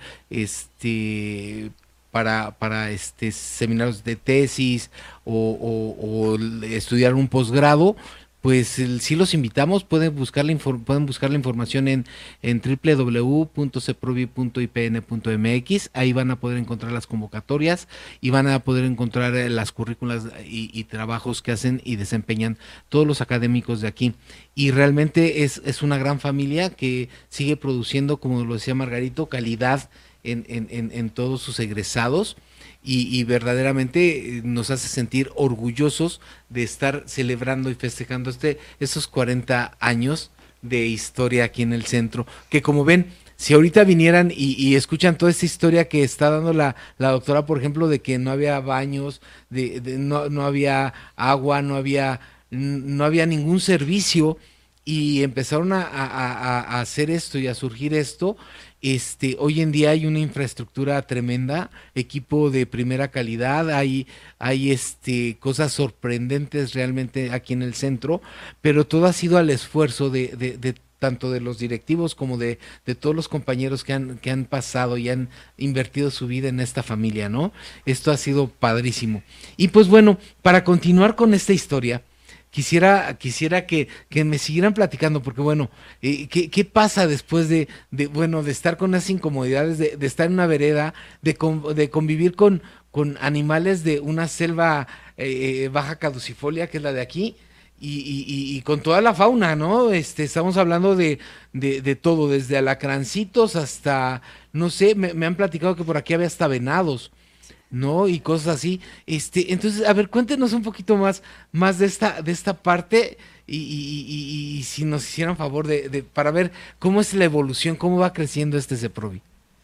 este para, para este seminarios de tesis o, o, o estudiar un posgrado, pues el, sí los invitamos. Pueden buscar la, infor, pueden buscar la información en, en doble u doble u doble u punto ceprovi punto i p n punto m x. Ahí van a poder encontrar las convocatorias y van a poder encontrar las currículas y, y trabajos que hacen y desempeñan todos los académicos de aquí. Y realmente es, es una gran familia que sigue produciendo, como lo decía Margarito, calidad en, en, en, en todos sus egresados. Y, y verdaderamente nos hace sentir orgullosos de estar celebrando y festejando este estos cuarenta años de historia aquí en el centro, que como ven, si ahorita vinieran y, y escuchan toda esta historia que está dando la, la doctora, por ejemplo, de que no había baños, de, de no, no había agua, no había, no había ningún servicio, y empezaron a, a, a, a hacer esto y a surgir esto. Este, hoy en día hay una infraestructura tremenda, equipo de primera calidad, hay, hay este, cosas sorprendentes realmente aquí en el centro, pero todo ha sido al esfuerzo de, de, de tanto de los directivos como de, de todos los compañeros que han, que han pasado y han invertido su vida en esta familia, ¿no? Esto ha sido padrísimo. Y pues bueno, para continuar con esta historia, quisiera, quisiera que, que me siguieran platicando, porque bueno, eh, ¿qué, ¿qué pasa después de, de, bueno, de estar con esas incomodidades, de, de estar en una vereda, de, con, de convivir con, con animales de una selva eh, baja caducifolia, que es la de aquí? Y, y, y, y con toda la fauna, ¿no? Este, estamos hablando de, de, de todo, desde alacrancitos hasta, no sé, me, me han platicado que por aquí había hasta venados, ¿no? Y cosas así. Este, entonces, a ver, cuéntenos un poquito más, más de esta, de esta parte y, y, y, y si nos hicieran favor de, de, para ver cómo es la evolución, cómo va creciendo este CEPROVI.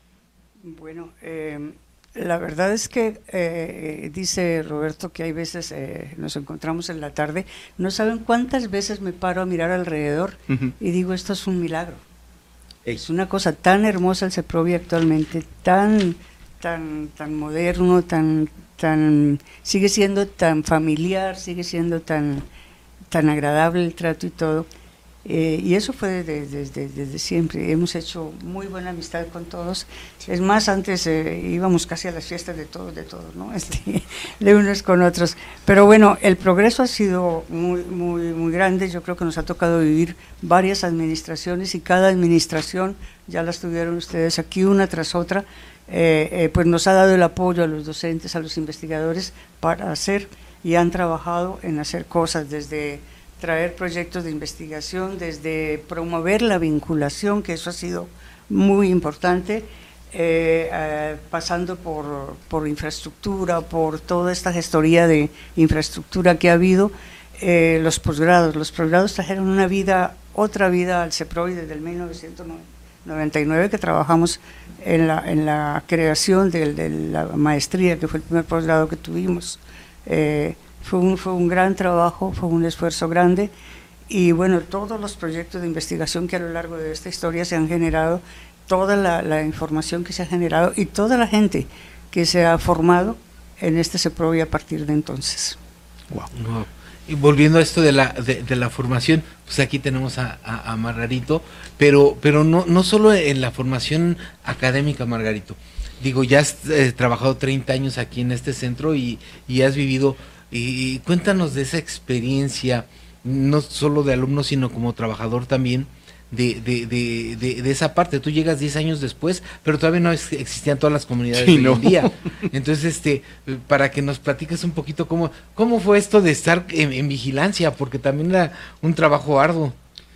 Bueno, eh, la verdad es que eh, dice Roberto que hay veces eh, nos encontramos en la tarde, no saben cuántas veces me paro a mirar alrededor uh-huh. y digo, esto es un milagro. Ey. Es una cosa tan hermosa el CEPROVI actualmente, tan tan tan moderno, tan tan sigue siendo tan familiar, sigue siendo tan tan agradable el trato y todo. Eh, y eso fue desde, desde, desde siempre. Hemos hecho muy buena amistad con todos. Es más, antes eh, íbamos casi a las fiestas de todos, de todos, ¿no? Este, de unos con otros. Pero bueno, el progreso ha sido muy, muy, muy grande. Yo creo que nos ha tocado vivir varias administraciones y cada administración, ya las tuvieron ustedes aquí una tras otra, eh, eh, pues nos ha dado el apoyo a los docentes, a los investigadores para hacer y han trabajado en hacer cosas desde traer proyectos de investigación, desde promover la vinculación, que eso ha sido muy importante, eh, eh, pasando por, por infraestructura, por toda esta gestoría de infraestructura que ha habido, eh, los posgrados. Los posgrados trajeron una vida, otra vida al CEPROVI desde el mil novecientos noventa y nueve, que trabajamos en la, en la creación de, de la maestría, que fue el primer posgrado que tuvimos. Eh, Fue un, fue un gran trabajo, fue un esfuerzo grande y bueno, todos los proyectos de investigación que a lo largo de esta historia se han generado, toda la, la información que se ha generado y toda la gente que se ha formado en este CEPROVI a partir de entonces. Wow. Wow. Y volviendo a esto de la, de, de la formación, pues aquí tenemos a, a, a Margarito, pero, pero no, no solo en la formación académica, Margarito. Digo, ya has eh, trabajado treinta años aquí en este centro y, y has vivido. Y cuéntanos de esa experiencia, no solo de alumno, sino como trabajador también, de, de, de, de, de esa parte. Tú llegas diez años después, pero todavía no existían todas las comunidades sí, de hoy en día. Entonces, este, para que nos platiques un poquito cómo, cómo fue esto de estar en, en vigilancia, porque también era un trabajo arduo.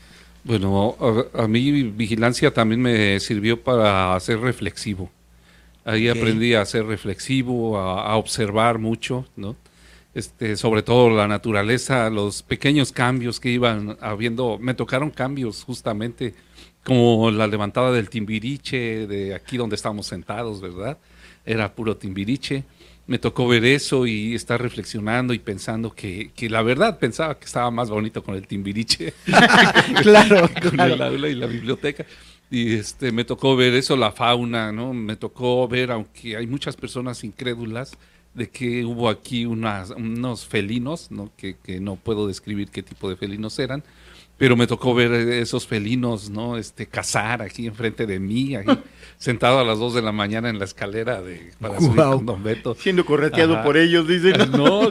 Bueno, a, a mí vigilancia también me sirvió para ser reflexivo. Ahí okay. aprendí a ser reflexivo, a, a observar mucho, ¿no? Este, sobre todo la naturaleza, los pequeños cambios que iban habiendo, me tocaron cambios justamente como la levantada del Timbiriche, de aquí donde estamos sentados, ¿verdad? Era puro Timbiriche. Me tocó ver eso y estar reflexionando y pensando que, que la verdad pensaba que estaba más bonito con el Timbiriche, claro, con claro. el aula y la biblioteca. Y este, me tocó ver eso, la fauna, ¿no? Me tocó ver, aunque hay muchas personas incrédulas, de que hubo aquí unas, unos felinos, ¿no? Que, que no puedo describir qué tipo de felinos eran, pero me tocó ver esos felinos, ¿no? Este, cazar aquí enfrente de mí, ahí, sentado a las dos de la mañana en la escalera de, para subir wow. con Don Beto. Siendo correteado Ajá. por ellos, dicen. No,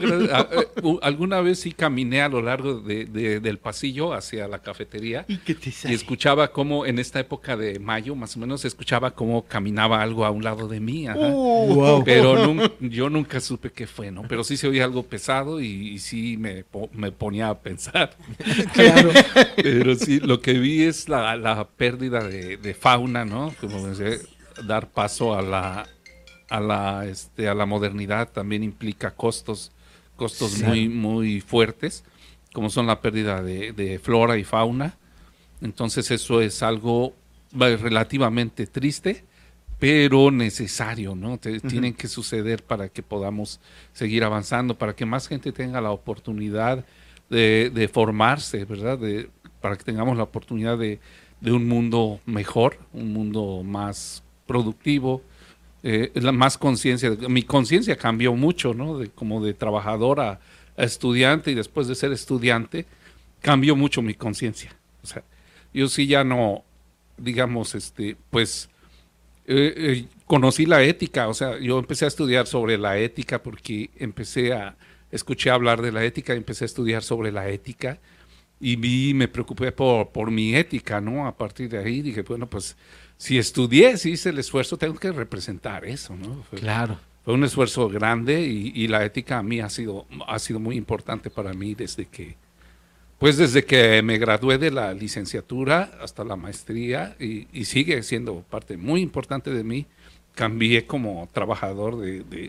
alguna vez sí caminé a lo largo de, de, del pasillo hacia la cafetería. ¿Y qué te sale? Y escuchaba cómo en esta época de mayo, más o menos, escuchaba cómo caminaba algo a un lado de mí. Ajá. Uh, wow. Pero nunca, yo nunca supe qué fue, ¿no? Pero sí se oía algo pesado y, y sí me, me ponía a pensar. Claro. Pero sí, lo que vi es la, la pérdida de, de fauna, ¿no? Como decía, dar paso a la a la este a la modernidad también implica costos costos sí. muy muy fuertes, como son la pérdida de, de flora y fauna. Entonces eso es algo relativamente triste, pero necesario, ¿no? Te, uh-huh. Tienen que suceder para que podamos seguir avanzando, para que más gente tenga la oportunidad de, de formarse, ¿verdad? De, para que tengamos la oportunidad de, de un mundo mejor, un mundo más productivo, eh, la más conciencia. Mi conciencia cambió mucho, ¿no? De, como de trabajador a, a estudiante, y después de ser estudiante, cambió mucho mi conciencia. O sea, yo sí ya no, digamos, este, pues, eh, eh, conocí la ética. O sea, yo empecé a estudiar sobre la ética porque empecé a escuché hablar de la ética, empecé a estudiar sobre la ética y vi, me preocupé por, por mi ética, ¿no? A partir de ahí dije, bueno, pues si estudié, si hice el esfuerzo, tengo que representar eso, ¿no? Fue, Claro. Fue un esfuerzo grande y, y la ética a mí ha sido, ha sido muy importante para mí desde que, pues desde que me gradué de la licenciatura hasta la maestría y, y sigue siendo parte muy importante de mí. Cambié como trabajador de, de,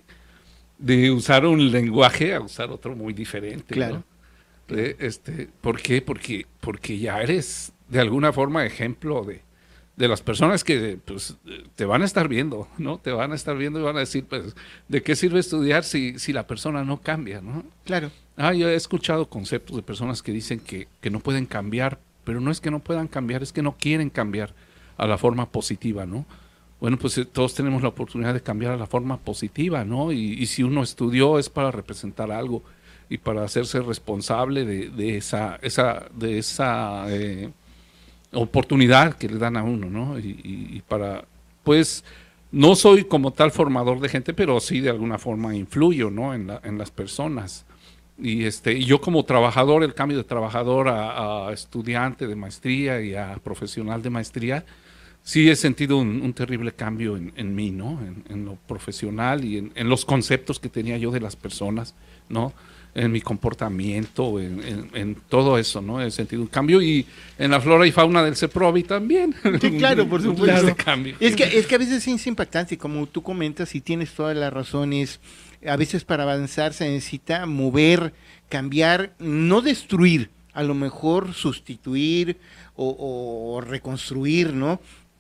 de usar un lenguaje a usar otro muy diferente. Claro. ¿no? De, este, ¿Por qué? Porque, porque ya eres de alguna forma ejemplo de, de las personas que pues, te van a estar viendo, ¿no? Te van a estar viendo y van a decir, pues, ¿de qué sirve estudiar si, si la persona no cambia, ¿no? Claro. Ah, yo he escuchado conceptos de personas que dicen que, que no pueden cambiar, pero no es que no puedan cambiar, es que no quieren cambiar a la forma positiva, ¿no? Bueno, pues eh, todos tenemos la oportunidad de cambiar a la forma positiva, ¿no? Y, y si uno estudió es para representar algo y para hacerse responsable de, de esa, esa, de esa eh, oportunidad que le dan a uno, ¿no? Y, y, y para, pues, no soy como tal formador de gente, pero sí de alguna forma influyo, ¿no? En, la, en las personas. Y este, y yo como trabajador, el cambio de trabajador a, a estudiante de maestría y a profesional de maestría, sí he sentido un, un terrible cambio en, en mí, ¿no? En, en lo profesional y en, en los conceptos que tenía yo de las personas, ¿no? En mi comportamiento, en, en, en todo eso, ¿no? He sentido un cambio y en la flora y fauna del CEPROVI también. Sí, claro, por supuesto. Claro. Cambio. Es que, es que a veces es impactante, como tú comentas, y tienes todas las razones. A veces para avanzar se necesita mover, cambiar, no destruir, a lo mejor sustituir o, o reconstruir, ¿no?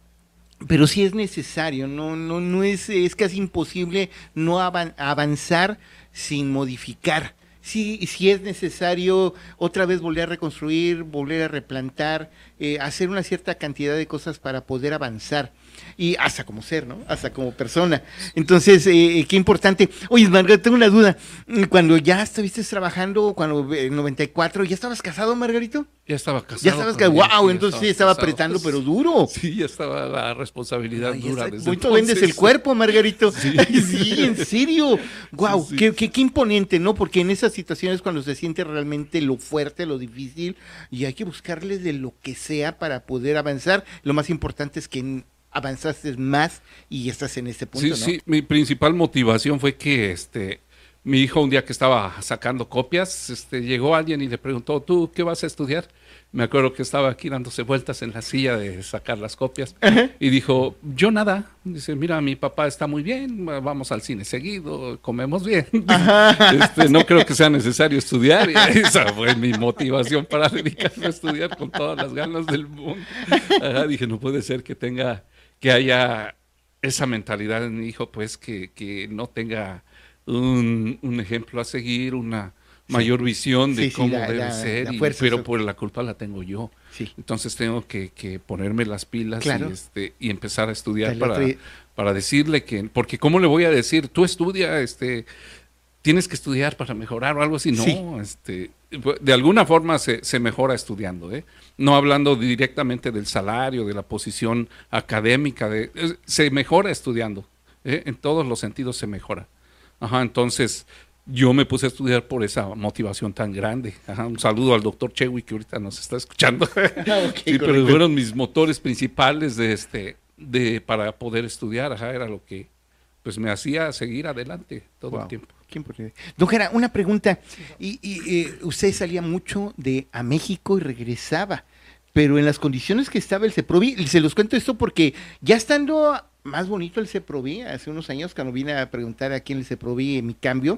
Pero sí es necesario, no, no, no es, es casi imposible no avan- avanzar sin modificar. Sí, sí es necesario otra vez volver a reconstruir, volver a replantar, eh, hacer una cierta cantidad de cosas para poder avanzar. Y hasta como ser, ¿no? Hasta como persona. Entonces, eh, qué importante. Oye, Margarita, tengo una duda. Cuando ya estuviste trabajando, cuando en noventa y cuatro, ¿ya estabas casado, Margarito? Ya estaba casado. Ya estabas casado. también, Wow, sí, entonces sí estaba casado. apretando, pero duro. Sí, ya estaba la responsabilidad Ay, dura. esa- Desde Mucho vendes entonces. el cuerpo, Margarito. Sí, Sí. en serio. Wow, Sí, sí. qué, qué, qué imponente, ¿no? Porque en esas situaciones cuando se siente realmente lo fuerte, lo difícil, y hay que buscarle de lo que sea para poder avanzar. Lo más importante es que avanzaste más y estás en este punto, Sí, ¿no? sí, mi principal motivación fue que este mi hijo un día que estaba sacando copias, este llegó alguien y le preguntó, ¿tú qué vas a estudiar? Me acuerdo que estaba aquí dándose vueltas en la silla de sacar las copias. Ajá. Y dijo, yo nada. Dice, mira, mi papá está muy bien, vamos al cine seguido, comemos bien. Este, no creo que sea necesario estudiar. Y esa fue mi motivación para dedicarme a estudiar con todas las ganas del mundo. Ajá, dije, no puede ser que tenga, que haya esa mentalidad en mi hijo, pues que, que no tenga un, un ejemplo a seguir, una mayor visión de Sí, sí, cómo la- debe la- ser, la y- fuerza, pero eso. por la culpa la tengo yo. Sí. Entonces tengo que, que ponerme las pilas Claro. y, este, y empezar a estudiar Dale para, otra- para decirle que, porque ¿cómo le voy a decir? Tú estudia, este, tienes que estudiar para mejorar o algo así. No, Sí. este, de alguna forma se, se mejora estudiando, ¿eh? No hablando directamente del salario, de la posición académica, de, es- se mejora estudiando, ¿eh? En todos los sentidos se mejora. Ajá, entonces yo me puse a estudiar por esa motivación tan grande. Ajá, un saludo al doctor Chewi que ahorita nos está escuchando. Ah, ok, Sí, pero correcto. fueron mis motores principales de este, de para poder estudiar. Ajá, era lo que pues me hacía seguir adelante todo Wow, el tiempo. qué importante. Don Jera, una pregunta. Y, y, eh, usted salía mucho de a México y regresaba, pero en las condiciones que estaba el CEPROVI, se los cuento esto porque ya estando más bonito el CEPROVI, hace unos años cuando vine a preguntar aquí en el CEPROVI mi cambio,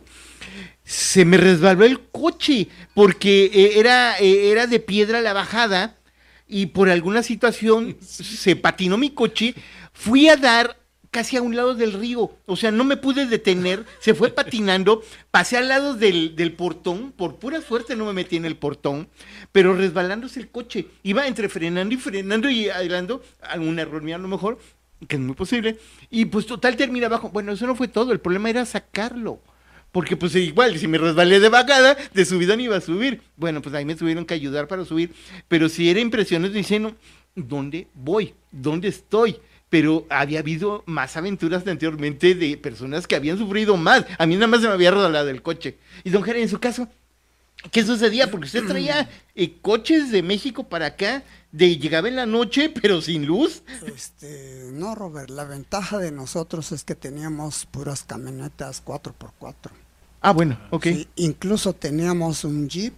se me resbaló el coche porque eh, era, eh, era de piedra la bajada y por alguna situación se patinó mi coche, fui a dar casi a un lado del río, o sea, no me pude detener, se fue patinando, pasé al lado del, del portón, por pura suerte no me metí en el portón, pero resbalándose el coche, iba entre frenando y frenando y adelando, algún error mío a lo mejor, que es muy posible, y pues total termina abajo. Bueno, eso no fue todo, el problema era sacarlo, porque pues igual, si me resbalé de bajada, de subida no iba a subir. Bueno, pues ahí me tuvieron que ayudar para subir, pero si era impresionante, diciendo, ¿dónde voy? ¿Dónde estoy? pero había habido más aventuras anteriormente de personas que habían sufrido más. A mí nada más se me había rodado el coche. Y don Jere, en su caso, ¿qué sucedía? Porque usted traía eh, coches de México para acá, de llegaba en la noche, pero sin luz. Este, no, Robert, la ventaja de nosotros es que teníamos puras camionetas cuatro por cuatro. Ah, bueno, ok. Sí, incluso teníamos un Jeep,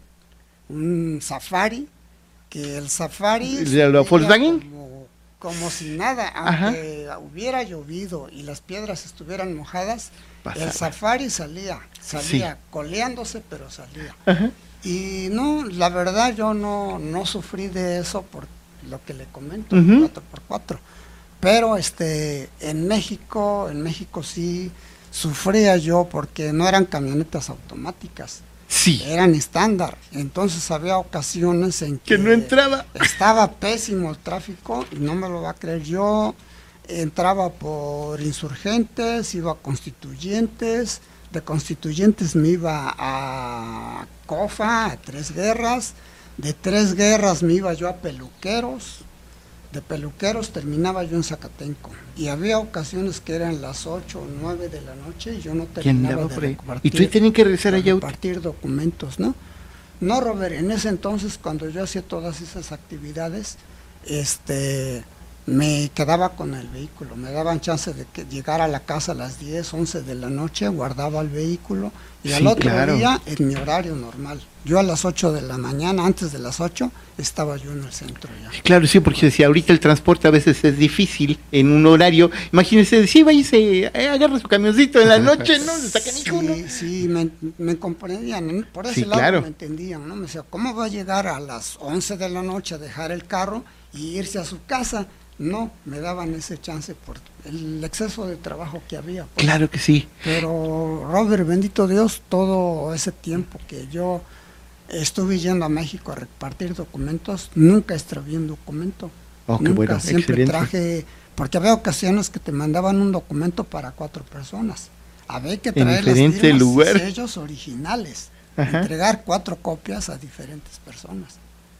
un Safari, que el Safari... ¿De la Volkswagen? Como, como si nada, aunque Ajá. hubiera llovido y las piedras estuvieran mojadas, Pasaba. el Safari salía, salía sí. coleándose, pero salía. Ajá. Y no, la verdad yo no, no sufrí de eso por lo que le comento, uh-huh. cuatro por cuatro. Pero este, en México, en México sí sufría yo porque no eran camionetas automáticas. Sí. Eran estándar. Entonces había ocasiones en que, que no entraba. Estaba pésimo el tráfico y no me lo va a creer. Yo entraba por Insurgentes, iba a Constituyentes, de Constituyentes me iba a Cofa, a Tres Guerras, de Tres Guerras me iba yo a Peluqueros, de Peluqueros terminaba yo en Zacatenco. Y había ocasiones que eran las ocho o nueve de la noche y yo no terminaba de repartir, ¿Y tú tenías que regresar allá? Repartir documentos, ¿no? No, Robert, en ese entonces cuando yo hacía todas esas actividades, este... me quedaba con el vehículo, me daban chance de que llegara a la casa a las diez, once de la noche, guardaba el vehículo y sí, al otro claro. día en mi horario normal. Yo a las ocho de la mañana, antes de las ocho, estaba yo en el centro ya. Claro, sí, porque si ahorita el transporte a veces es difícil en un horario, imagínese, sí, váyase, eh, agarra su camioncito en la noche, ¿no? Sacan sí, uno. sí, me, me comprendían, por ese sí, lado claro. me entendían, ¿no? Me decía, ¿cómo va a llegar a las once de la noche a dejar el carro y irse a su casa? No, me daban ese chance por el exceso de trabajo que había. Pues. Claro que sí. Pero, Robert, bendito Dios, todo ese tiempo que yo estuve yendo a México a repartir documentos, nunca extravié un documento. Oh, qué nunca, bueno, siempre excelente. traje, porque había ocasiones que te mandaban un documento para cuatro personas. Había que traer las firmas lugar. y sellos originales, Ajá. entregar cuatro copias a diferentes personas.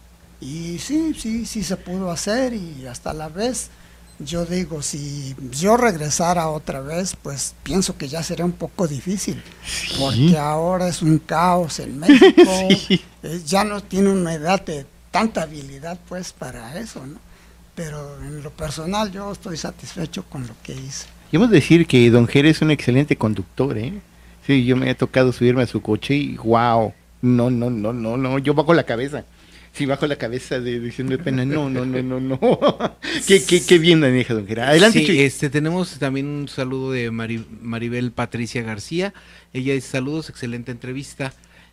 Y sí, sí, sí se pudo hacer y hasta la vez, yo digo, si yo regresara otra vez, pues pienso que ya sería un poco difícil, sí. porque ahora es un caos en México, sí. eh, ya no tiene una edad de tanta habilidad pues para eso, ¿no? Pero en lo personal yo estoy satisfecho con lo que hice. Y hemos de decir que don Jere es un excelente conductor, ¿eh? Sí, yo me he tocado subirme a su coche y wow, no, no, no, no, no, yo bajo la cabeza. Sí, bajo la cabeza de diciendo de pena, no, no, no, no, no. qué, qué, qué bien maneja don Gerardo. Adelante, sí, Chuy. este, tenemos también un saludo de Mari, Maribel Patricia García. Ella dice, saludos, excelente entrevista.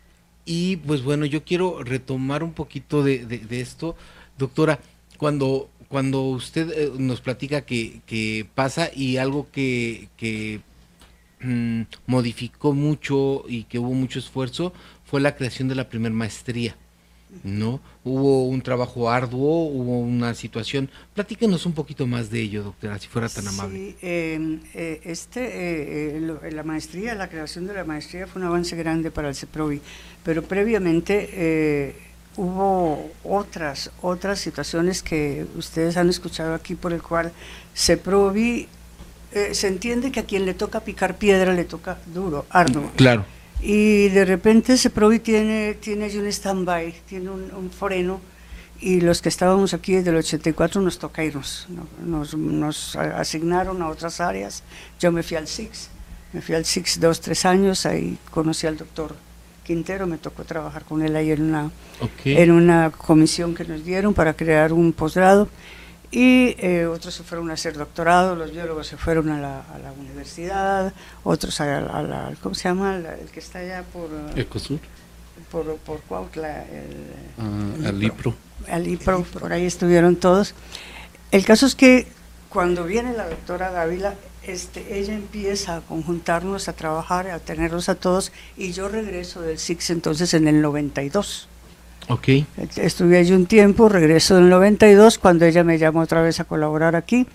Y pues bueno, yo quiero retomar un poquito de, de, de esto. Doctora, cuando, cuando usted eh, nos platica que, que pasa y algo que, que mmm, modificó mucho y que hubo mucho esfuerzo, fue la creación de la primer maestría. ¿No? Hubo un trabajo arduo, hubo una situación. Platíquenos un poquito más de ello, doctora, si fuera tan amable. Sí, eh, eh, este, eh, lo, la maestría, la creación de la maestría fue un avance grande para el CEPROVI, pero previamente eh, hubo otras, otras situaciones que ustedes han escuchado aquí, por el cual CEPROVI, eh, se entiende que a quien le toca picar piedra le toca duro, arduo. Claro. Y de repente CEPROVI tiene, tiene un stand-by, tiene un, un freno, y los que estábamos aquí desde el ochenta y cuatro nos toca irnos, nos, nos asignaron a otras áreas. Yo me fui al S I X, me fui al S I X dos, tres años, ahí conocí al doctor Quintero, me tocó trabajar con él ahí en una, okay. en una comisión que nos dieron para crear un posgrado. Y eh, otros se fueron a hacer doctorado, los biólogos se fueron a la, a la universidad, otros a, a la, ¿cómo se llama? La, el que está allá por... Ecosur. Por, por Cuautla, el, uh, al IPRO. Al IPRO, por ahí estuvieron todos. El caso es que cuando viene la doctora Dávila, este, ella empieza a conjuntarnos, a trabajar, a tenerlos a todos, y yo regreso del S I X entonces en el noventa y dos. Ok. Estuve allí un tiempo, regreso en el noventa y dos, cuando ella me llamó otra vez a colaborar aquí,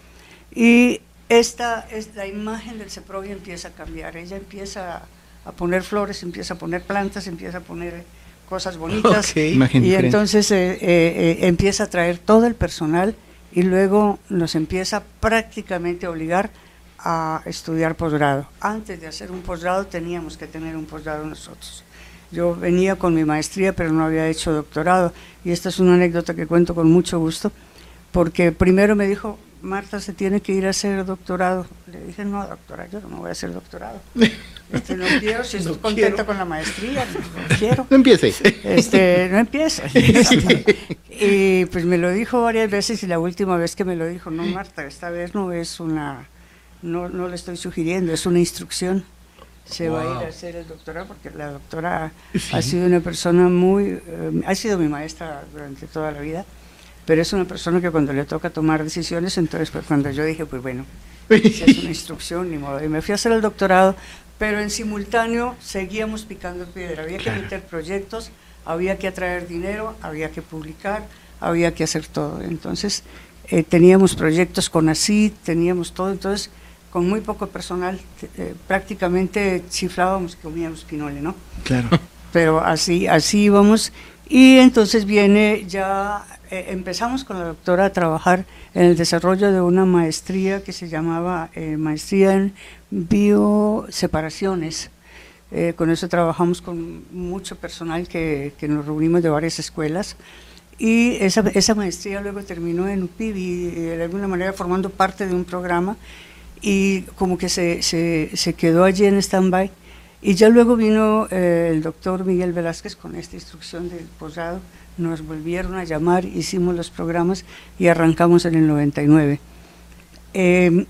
y esta, esta imagen del CEPROVI empieza a cambiar, ella empieza a, a poner flores, empieza a poner plantas, empieza a poner cosas bonitas, okay. y entonces eh, eh, eh, empieza a traer todo el personal y luego nos empieza prácticamente a obligar a estudiar posgrado. Antes de hacer un posgrado teníamos que tener un posgrado nosotros. Yo venía con mi maestría, pero no había hecho doctorado, y esta es una anécdota que cuento con mucho gusto, porque primero me dijo, Marta, se tiene que ir a hacer doctorado. Le dije, no, doctora, yo no me voy a hacer doctorado. Este, no quiero, si estoy no contenta quiero. con la maestría, no, no quiero. No empiece. Este, no empieza. Este, y pues me lo dijo varias veces, y la última vez que me lo dijo, no, Marta, esta vez no es una, no, no le estoy sugiriendo, es una instrucción. Se wow. va a ir a hacer el doctorado, porque la doctora sí. ha sido una persona muy, eh, ha sido mi maestra durante toda la vida, pero es una persona que cuando le toca tomar decisiones, entonces pues cuando yo dije, pues bueno, si es una instrucción, ni modo, y me fui a hacer el doctorado, pero en simultáneo seguíamos picando piedra, había claro. que meter proyectos, había que atraer dinero, había que publicar, había que hacer todo, entonces eh, teníamos proyectos con ACID, teníamos todo, entonces con muy poco personal, eh, prácticamente chiflábamos que comíamos pinole, ¿no? Claro. Pero así, así íbamos, y entonces viene ya, eh, empezamos con la doctora a trabajar en el desarrollo de una maestría que se llamaba eh, Maestría en Bioseparaciones. Eh, con eso trabajamos con mucho personal que, que nos reunimos de varias escuelas, y esa, esa maestría luego terminó en U P I B y eh, de alguna manera formando parte de un programa, y como que se, se, se quedó allí en stand-by, y ya luego vino eh, el doctor Miguel Velázquez con esta instrucción del posgrado, nos volvieron a llamar, hicimos los programas y arrancamos en el noventa y nueve. Eh,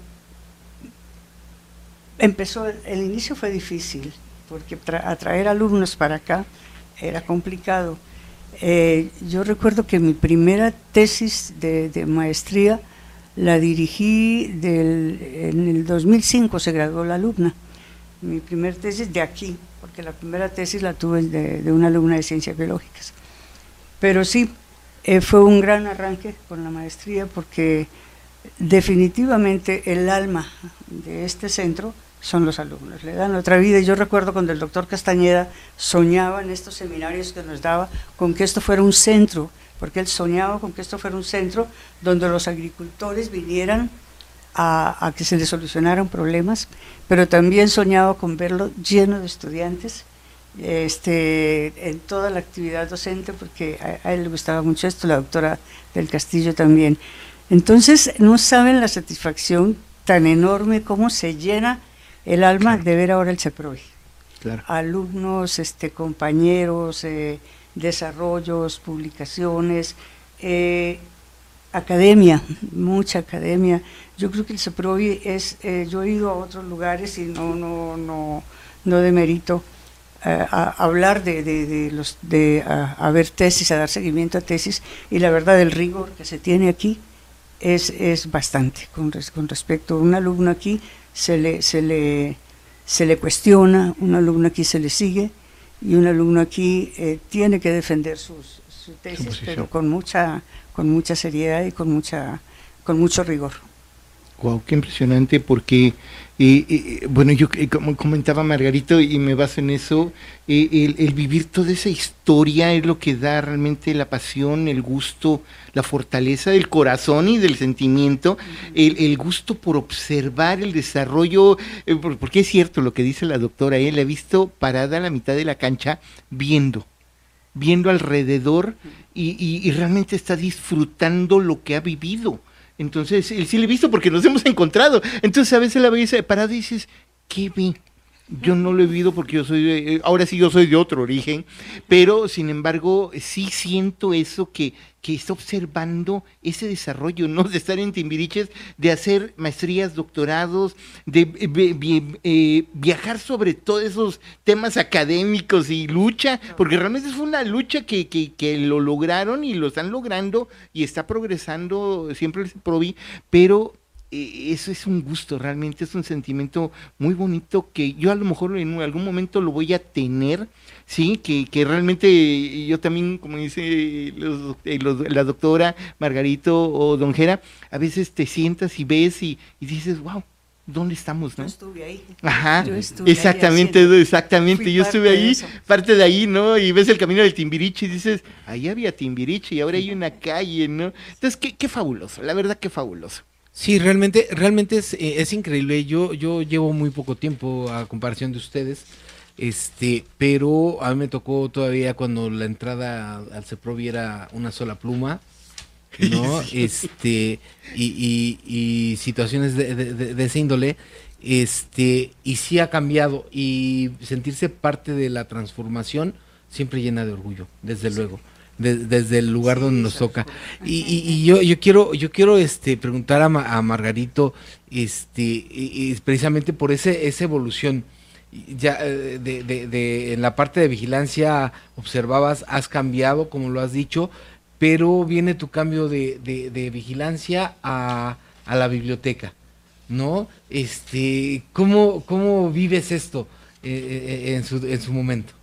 empezó, el inicio fue difícil, porque tra atraer alumnos para acá era complicado. Eh, yo recuerdo que mi primera tesis de, de maestría la dirigí del, en el dos mil cinco, se graduó la alumna. Mi primer tesis de aquí, porque la primera tesis la tuve de, de una alumna de ciencias biológicas. Pero sí, eh, fue un gran arranque con la maestría, porque definitivamente el alma de este centro son los alumnos, le dan otra vida. Y yo recuerdo cuando el doctor Castañeda soñaba en estos seminarios que nos daba con que esto fuera un centro, porque él soñaba con que esto fuera un centro donde los agricultores vinieran a, a que se les solucionaran problemas, pero también soñaba con verlo lleno de estudiantes, este, en toda la actividad docente, porque a, a él le gustaba mucho esto, la doctora del Castillo también. Entonces, no saben la satisfacción tan enorme cómo se llena el alma claro. de ver ahora el CEPROVI. Claro. Alumnos, este, compañeros, eh, desarrollos, publicaciones, eh, academia, mucha academia. Yo creo que el CEPROVI es, eh, yo he ido a otros lugares y no, no, no, no demerito eh, a, a hablar de, de, de los, de a, a ver tesis, a dar seguimiento a tesis, y la verdad el rigor que se tiene aquí es, es bastante con, res, con respecto a un alumno aquí se le, se le, se le cuestiona, un alumno aquí se le sigue, y un alumno aquí eh, tiene que defender sus, su tesis, su pero con mucha, con mucha seriedad y con mucha, con mucho rigor. Wow, qué impresionante, porque eh, eh, bueno, yo eh, como comentaba Margarito, y me baso en eso, eh, el, el vivir toda esa historia es lo que da realmente la pasión, el gusto, la fortaleza del corazón y del sentimiento, uh-huh. el, el gusto por observar el desarrollo, eh, porque es cierto lo que dice la doctora, él la ha visto parada a la mitad de la cancha viendo, viendo alrededor, uh-huh. y, y, y realmente está disfrutando lo que ha vivido. Entonces, él sí lo he visto porque nos hemos encontrado. Entonces, a veces la veis parada y dices, ¿qué vi? Yo no lo he vivido porque yo soy, de, ahora sí yo soy de otro origen, pero sin embargo, sí siento eso que, que está observando ese desarrollo, ¿no? De estar en Timbiriches, de hacer maestrías, doctorados, de eh, vi, eh, viajar sobre todos esos temas académicos y lucha, porque realmente es una lucha que, que, que lo lograron y lo están logrando y está progresando siempre el CEPROVI, pero eso es un gusto, realmente es un sentimiento muy bonito que yo a lo mejor en algún momento lo voy a tener, sí, que, que realmente yo también, como dice los, los, la doctora Margarito o Don Jera, a veces te sientas y ves y, y dices, wow, ¿Dónde estamos, no? Yo estuve ahí. Ajá, Yo estuve exactamente, ahí haciendo, exactamente. fui Yo estuve parte de ahí, eso. parte de ahí, ¿no? Y ves el camino del Timbiriche y dices, ahí había Timbiriche y ahora hay una calle, ¿no? Entonces, qué, qué fabuloso, la verdad, qué fabuloso. Sí, realmente, realmente es, eh, es increíble. Yo, yo llevo muy poco tiempo a comparación de ustedes, este, pero a mí me tocó todavía cuando la entrada al CEPROVI era una sola pluma, ¿no? Este, y, y, y situaciones de, de, de, de ese índole, este, y sí ha cambiado, y sentirse parte de la transformación siempre llena de orgullo, desde luego. De, desde el lugar sí, donde nos toca. Y, y, y yo, yo quiero, yo quiero este preguntar a, Ma, a Margarito, este, y, y precisamente por ese, esa evolución. Ya de, de, de en la parte de vigilancia observabas, has cambiado, como lo has dicho, pero viene tu cambio de, de, de vigilancia a, a la biblioteca, ¿no? Este, ¿cómo, cómo vives esto eh, en su, en su momento?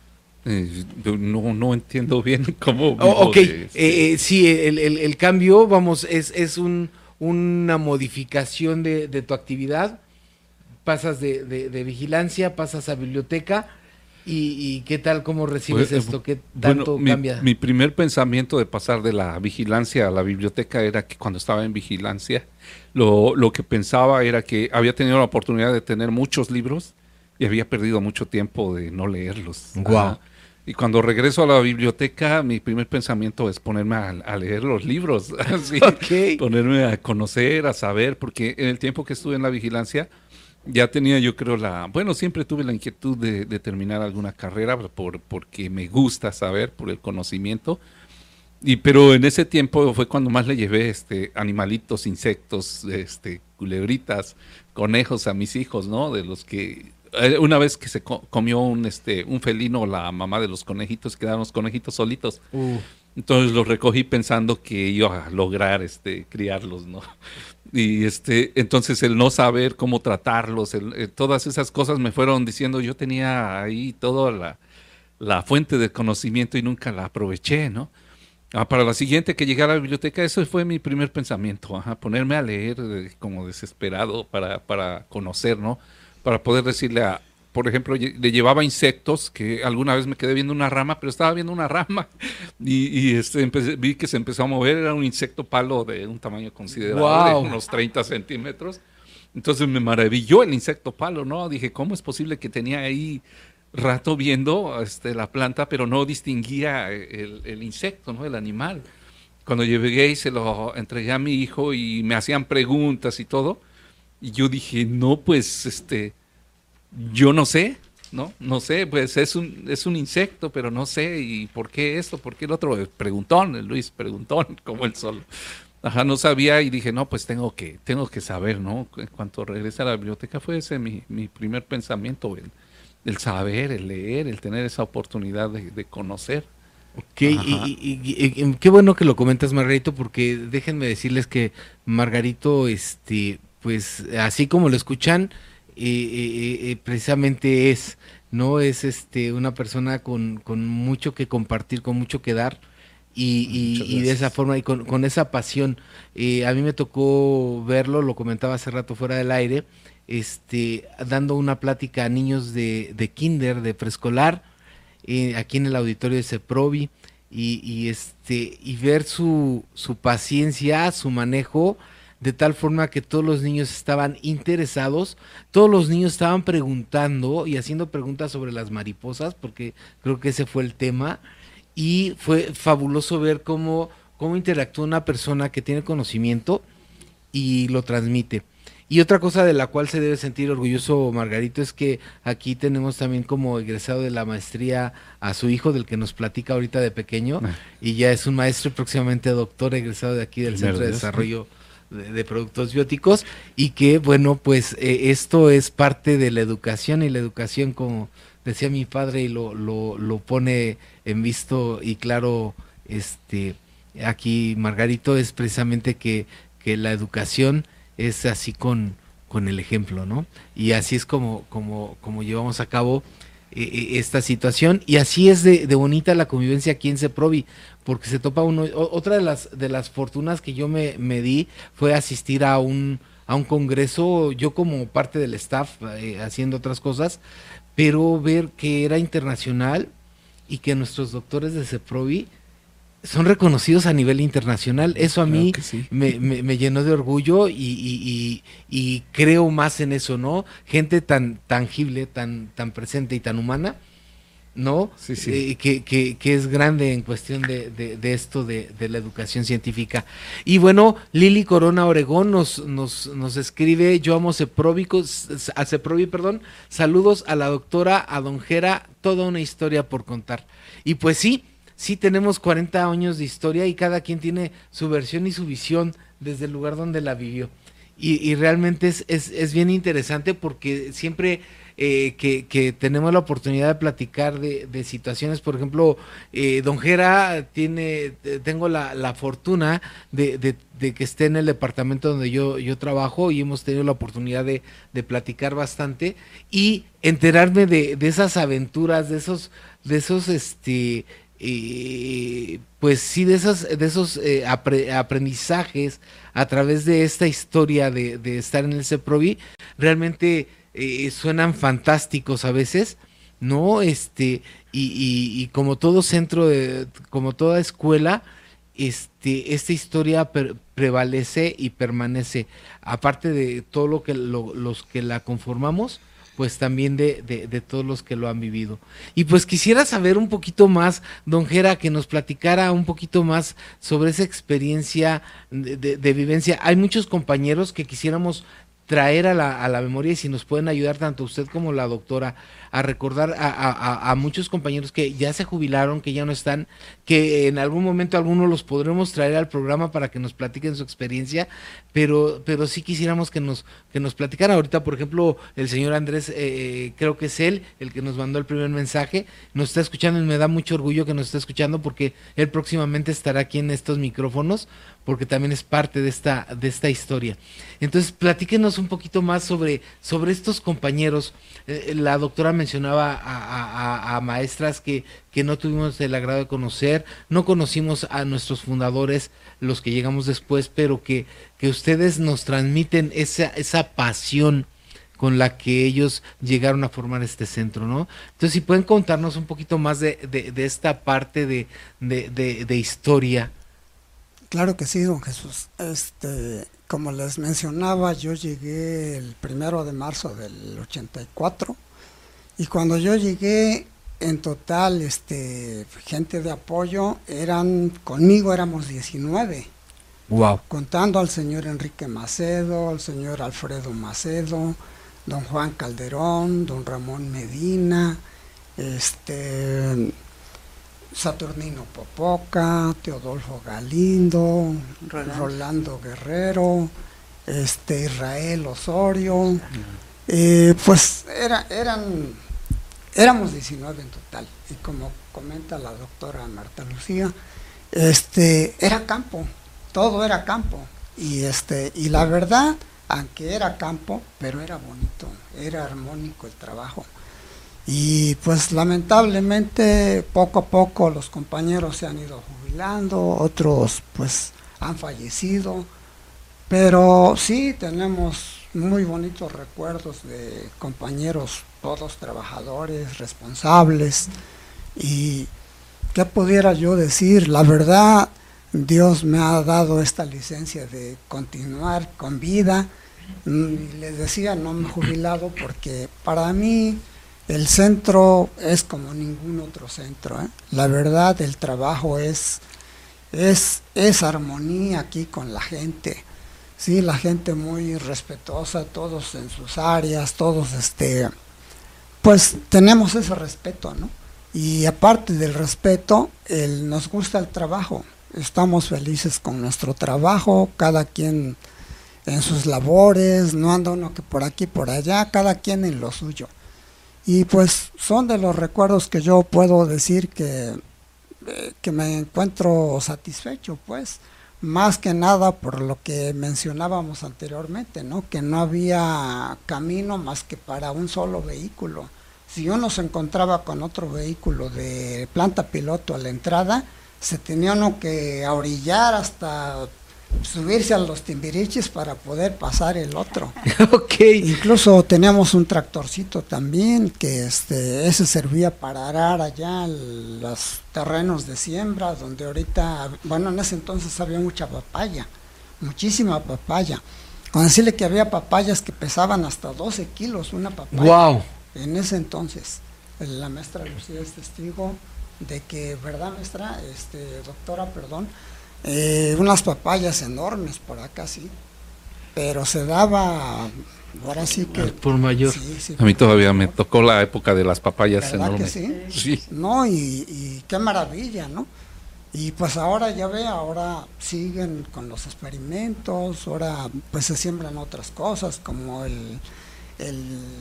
Eh, no, no entiendo bien cómo. Oh, ok, de, este... eh, sí, el, el, el cambio, vamos, es, es un, una modificación de, de tu actividad. Pasas de, de, de vigilancia, pasas a biblioteca. ¿Y, y qué tal, cómo recibes pues, esto? ¿Qué tanto bueno, mi, cambia? Mi primer pensamiento de pasar de la vigilancia a la biblioteca era que cuando estaba en vigilancia, lo, lo que pensaba era que había tenido la oportunidad de tener muchos libros y había perdido mucho tiempo de no leerlos. Wow. Ajá. Y cuando regreso a la biblioteca, mi primer pensamiento es ponerme a, a leer los libros, así, okay. Ponerme a conocer, a saber, porque en el tiempo que estuve en la vigilancia, ya tenía yo creo la, bueno, siempre tuve la inquietud de, de terminar alguna carrera por, porque me gusta saber, por el conocimiento, y pero en ese tiempo fue cuando más le llevé este, animalitos, insectos, este, culebritas, conejos a mis hijos, ¿no? De los que... Una vez que se co comió un este un felino, la mamá de los conejitos, quedaron los conejitos solitos. Uh. Entonces los recogí pensando que iba a lograr este criarlos, ¿no? Y este entonces el no saber cómo tratarlos, el, eh, todas esas cosas me fueron diciendo, yo tenía ahí toda la, la fuente de conocimiento y nunca la aproveché, ¿no? Ah, para la siguiente que llegué a la biblioteca, eso fue mi primer pensamiento, ajá, ponerme a leer eh, como desesperado para, para conocer, ¿no? Para poder decirle a, por ejemplo, le llevaba insectos, que alguna vez me quedé viendo una rama, pero estaba viendo una rama y, y este, empecé, vi que se empezó a mover, era un insecto palo de un tamaño considerable, wow. De unos treinta centímetros. Entonces me maravilló el insecto palo, ¿no? Dije, ¿cómo es posible que tenía ahí rato viendo este, la planta, pero no distinguía el, el insecto, ¿no? El animal. Cuando llegué y se lo entregué a mi hijo y me hacían preguntas y todo, y yo dije, no, pues, este, yo no sé, ¿no? No sé, pues es un, es un insecto, pero no sé, ¿y por qué esto? ¿Por qué el otro? Preguntón, el Luis, preguntón, como él solo. Ajá, no sabía y dije, no, pues tengo que, tengo que saber, ¿no? En cuanto regrese a la biblioteca fue ese mi, mi primer pensamiento, el, el saber, el leer, el tener esa oportunidad de, de conocer. Ok, y, y, y, y qué bueno que lo comentas, Margarito, porque déjenme decirles que Margarito, este... pues así como lo escuchan, eh, eh, eh, precisamente es, ¿no? Es este una persona con, con mucho que compartir, con mucho que dar, y, y, y de esa forma, y con, con esa pasión. Eh, a mí me tocó verlo, lo comentaba hace rato fuera del aire, este dando una plática a niños de, de kinder, de preescolar, eh, aquí en el auditorio de CEPROVI, y, y, este, y ver su, su paciencia, su manejo, de tal forma que todos los niños estaban interesados, todos los niños estaban preguntando y haciendo preguntas sobre las mariposas, porque creo que ese fue el tema, y fue fabuloso ver cómo, cómo interactúa una persona que tiene conocimiento y lo transmite. Y otra cosa de la cual se debe sentir orgulloso Margarito es que aquí tenemos también como egresado de la maestría a su hijo, del que nos platica ahorita de pequeño, y ya es un maestro y próximamente doctor egresado de aquí del Centro de Desarrollo De, de Productos Bióticos, y que bueno, pues eh, esto es parte de la educación, y la educación, como decía mi padre y lo, lo, lo pone en visto y claro este aquí Margarito, es precisamente que, que la educación es así con, con el ejemplo, ¿no? Y así es como, como, como llevamos a cabo eh, esta situación, y así es de, de bonita la convivencia aquí en CEPROVI, porque se topa uno. O, otra de las de las fortunas que yo me, me di fue asistir a un a un congreso, yo como parte del staff eh, haciendo otras cosas, pero ver que era internacional y que nuestros doctores de CEPROVI son reconocidos a nivel internacional. Eso a mí Claro que sí. me, me, me llenó de orgullo y, y, y, y creo más en eso, ¿no? Gente tan tangible, tan, tan presente y tan humana, ¿no? Sí, sí. Eh, que, que, que es grande en cuestión de, de, de esto de, de la educación científica. Y bueno, Lili Corona Oregón nos, nos, nos escribe: yo amo CEPROVI, a CEPROVI, perdón, saludos a la doctora Adonjera, toda una historia por contar. Y pues sí, sí tenemos cuarenta años de historia y cada quien tiene su versión y su visión desde el lugar donde la vivió. Y, y realmente es, es, es bien interesante porque siempre eh, que, que tenemos la oportunidad de platicar de, de situaciones, por ejemplo, eh, Don Jera tiene, tengo la, la fortuna de, de, de que esté en el departamento donde yo, yo trabajo y hemos tenido la oportunidad de, de platicar bastante y enterarme de, de esas aventuras, de esos, de esos, este... Eh, pues sí, de esos, de esos eh, apre, aprendizajes a través de esta historia de, de estar en el CEPROVI, realmente eh, suenan fantásticos a veces, ¿no? Este, y, y, y como todo centro, de, como toda escuela, este, esta historia per, prevalece y permanece, aparte de todo lo que lo, los que la conformamos, pues también de, de, de todos los que lo han vivido. Y pues quisiera saber un poquito más, Don Jera, que nos platicara un poquito más sobre esa experiencia de, de, de vivencia. Hay muchos compañeros que quisiéramos traer a la, a la memoria y si nos pueden ayudar tanto usted como la doctora a recordar a, a, a muchos compañeros que ya se jubilaron, que ya no están, que en algún momento algunos los podremos traer al programa para que nos platiquen su experiencia, pero pero sí quisiéramos que nos que nos platicara. Ahorita, por ejemplo, el señor Andrés, eh, creo que es él el que nos mandó el primer mensaje, nos está escuchando y me da mucho orgullo que nos esté escuchando porque él próximamente estará aquí en estos micrófonos, porque también es parte de esta de esta historia. Entonces, platíquenos un poquito más sobre, sobre estos compañeros. Eh, la doctora mencionaba a, a, a maestras que, que no tuvimos el agrado de conocer, no conocimos a nuestros fundadores, los que llegamos después, pero que, que ustedes nos transmiten esa, esa pasión con la que ellos llegaron a formar este centro, ¿no? Entonces, si pueden contarnos un poquito más de, de, de esta parte de, de, de, de historia. Claro que sí, don Jesús. Este, como les mencionaba, yo llegué el primero de marzo del ochenta y cuatro y cuando yo llegué, en total, este, gente de apoyo, eran, conmigo éramos diecinueve. Wow. Contando al señor Enrique Macedo, al señor Alfredo Macedo, don Juan Calderón, don Ramón Medina, este... Saturnino Popoca, Teodolfo Galindo, Rolando, Rolando Guerrero, este Israel Osorio, eh, pues era, eran, éramos diecinueve en total, y como comenta la doctora Marta Lucía, este, era campo, todo era campo, y este, y la verdad, aunque era campo, pero era bonito, era armónico el trabajo. Y pues lamentablemente poco a poco los compañeros se han ido jubilando, otros pues han fallecido, pero sí tenemos muy bonitos recuerdos de compañeros, todos trabajadores, responsables. Y qué pudiera yo decir, la verdad Dios me ha dado esta licencia de continuar con vida. Y les decía, no me he jubilado porque para mí el centro es como ningún otro centro, ¿eh? La verdad, el trabajo es, es, es armonía aquí con la gente. Sí, la gente muy respetuosa, todos en sus áreas, todos, este, pues tenemos ese respeto, ¿no? Y aparte del respeto, el, nos gusta el trabajo. Estamos felices con nuestro trabajo, cada quien en sus labores, no anda uno que por aquí, por allá, cada quien en lo suyo. Y pues son de los recuerdos que yo puedo decir que, eh, que me encuentro satisfecho, pues, más que nada por lo que mencionábamos anteriormente, ¿no? Que no había camino más que para un solo vehículo. Si uno se encontraba con otro vehículo de planta piloto a la entrada, se tenía uno que orillar hasta subirse a los timbiriches para poder pasar el otro. Ok. Incluso teníamos un tractorcito también, que este ese servía para arar allá los terrenos de siembra, donde ahorita, bueno, en ese entonces había mucha papaya, muchísima papaya. Con decirle que había papayas que pesaban hasta doce kilos una papaya. Wow. En ese entonces, la maestra Lucía es testigo de que, ¿verdad, maestra? Este, doctora, perdón, eh, unas papayas enormes por acá, sí, pero se daba, ahora sí que... Por mayor. Sí, sí, A mí todavía por me favor. tocó la época de las papayas ¿Verdad enormes. que sí? Sí. No, y, y qué maravilla, ¿no? Y pues ahora ya ve, ahora siguen con los experimentos, ahora pues se siembran otras cosas como el, el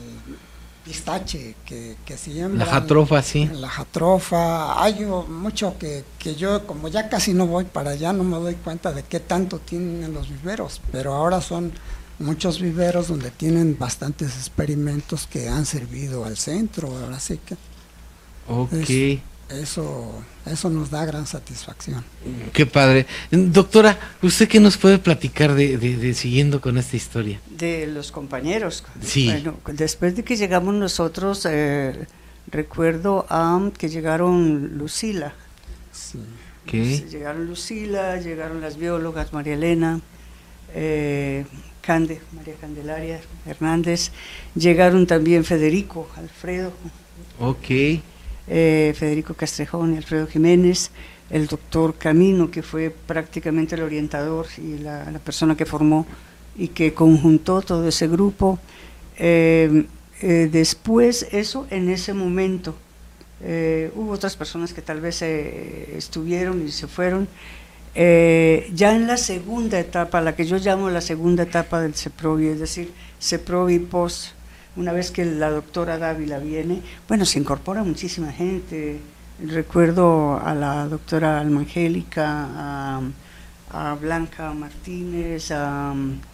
pistache que, que siembran. La jatrofa, sí. La jatrofa, hay mucho que, que yo como ya casi no voy para allá, no me doy cuenta de qué tanto tienen los viveros, pero ahora son muchos viveros donde tienen bastantes experimentos que han servido al centro, ahora sí que... Ok. Es, Eso, eso nos da gran satisfacción. Qué padre. Doctora, ¿usted qué nos puede platicar de, de, de siguiendo con esta historia? De los compañeros. Sí. Bueno, después de que llegamos nosotros, eh, recuerdo a que llegaron Lucila. Sí. ¿Qué? Llegaron Lucila, llegaron las biólogas, María Elena, eh, Cande, María Candelaria Hernández, llegaron también Federico, Alfredo. Ok. Eh, Federico Castrejón y Alfredo Jiménez, el doctor Camino, que fue prácticamente el orientador y la, la persona que formó y que conjuntó todo ese grupo. Eh, eh, después, eso en ese momento, eh, hubo otras personas que tal vez eh, estuvieron y se fueron. Eh, ya en la segunda etapa, la que yo llamo la segunda etapa del CEPROVI, es decir, CEPROVI post. Una vez que la doctora Dávila viene, bueno, se incorpora muchísima gente. Recuerdo a la doctora Almangélica, a, a Blanca Martínez, a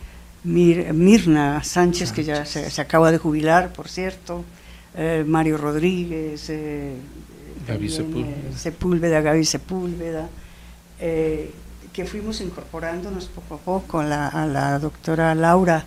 Mir, Mirna Sánchez, Sánchez, que ya se, se acaba de jubilar, por cierto, eh, Mario Rodríguez, eh, Gaby también, Sepúlveda. Eh, Sepúlveda, Gaby Sepúlveda, eh, que fuimos incorporándonos poco a poco a la, a la doctora Laura.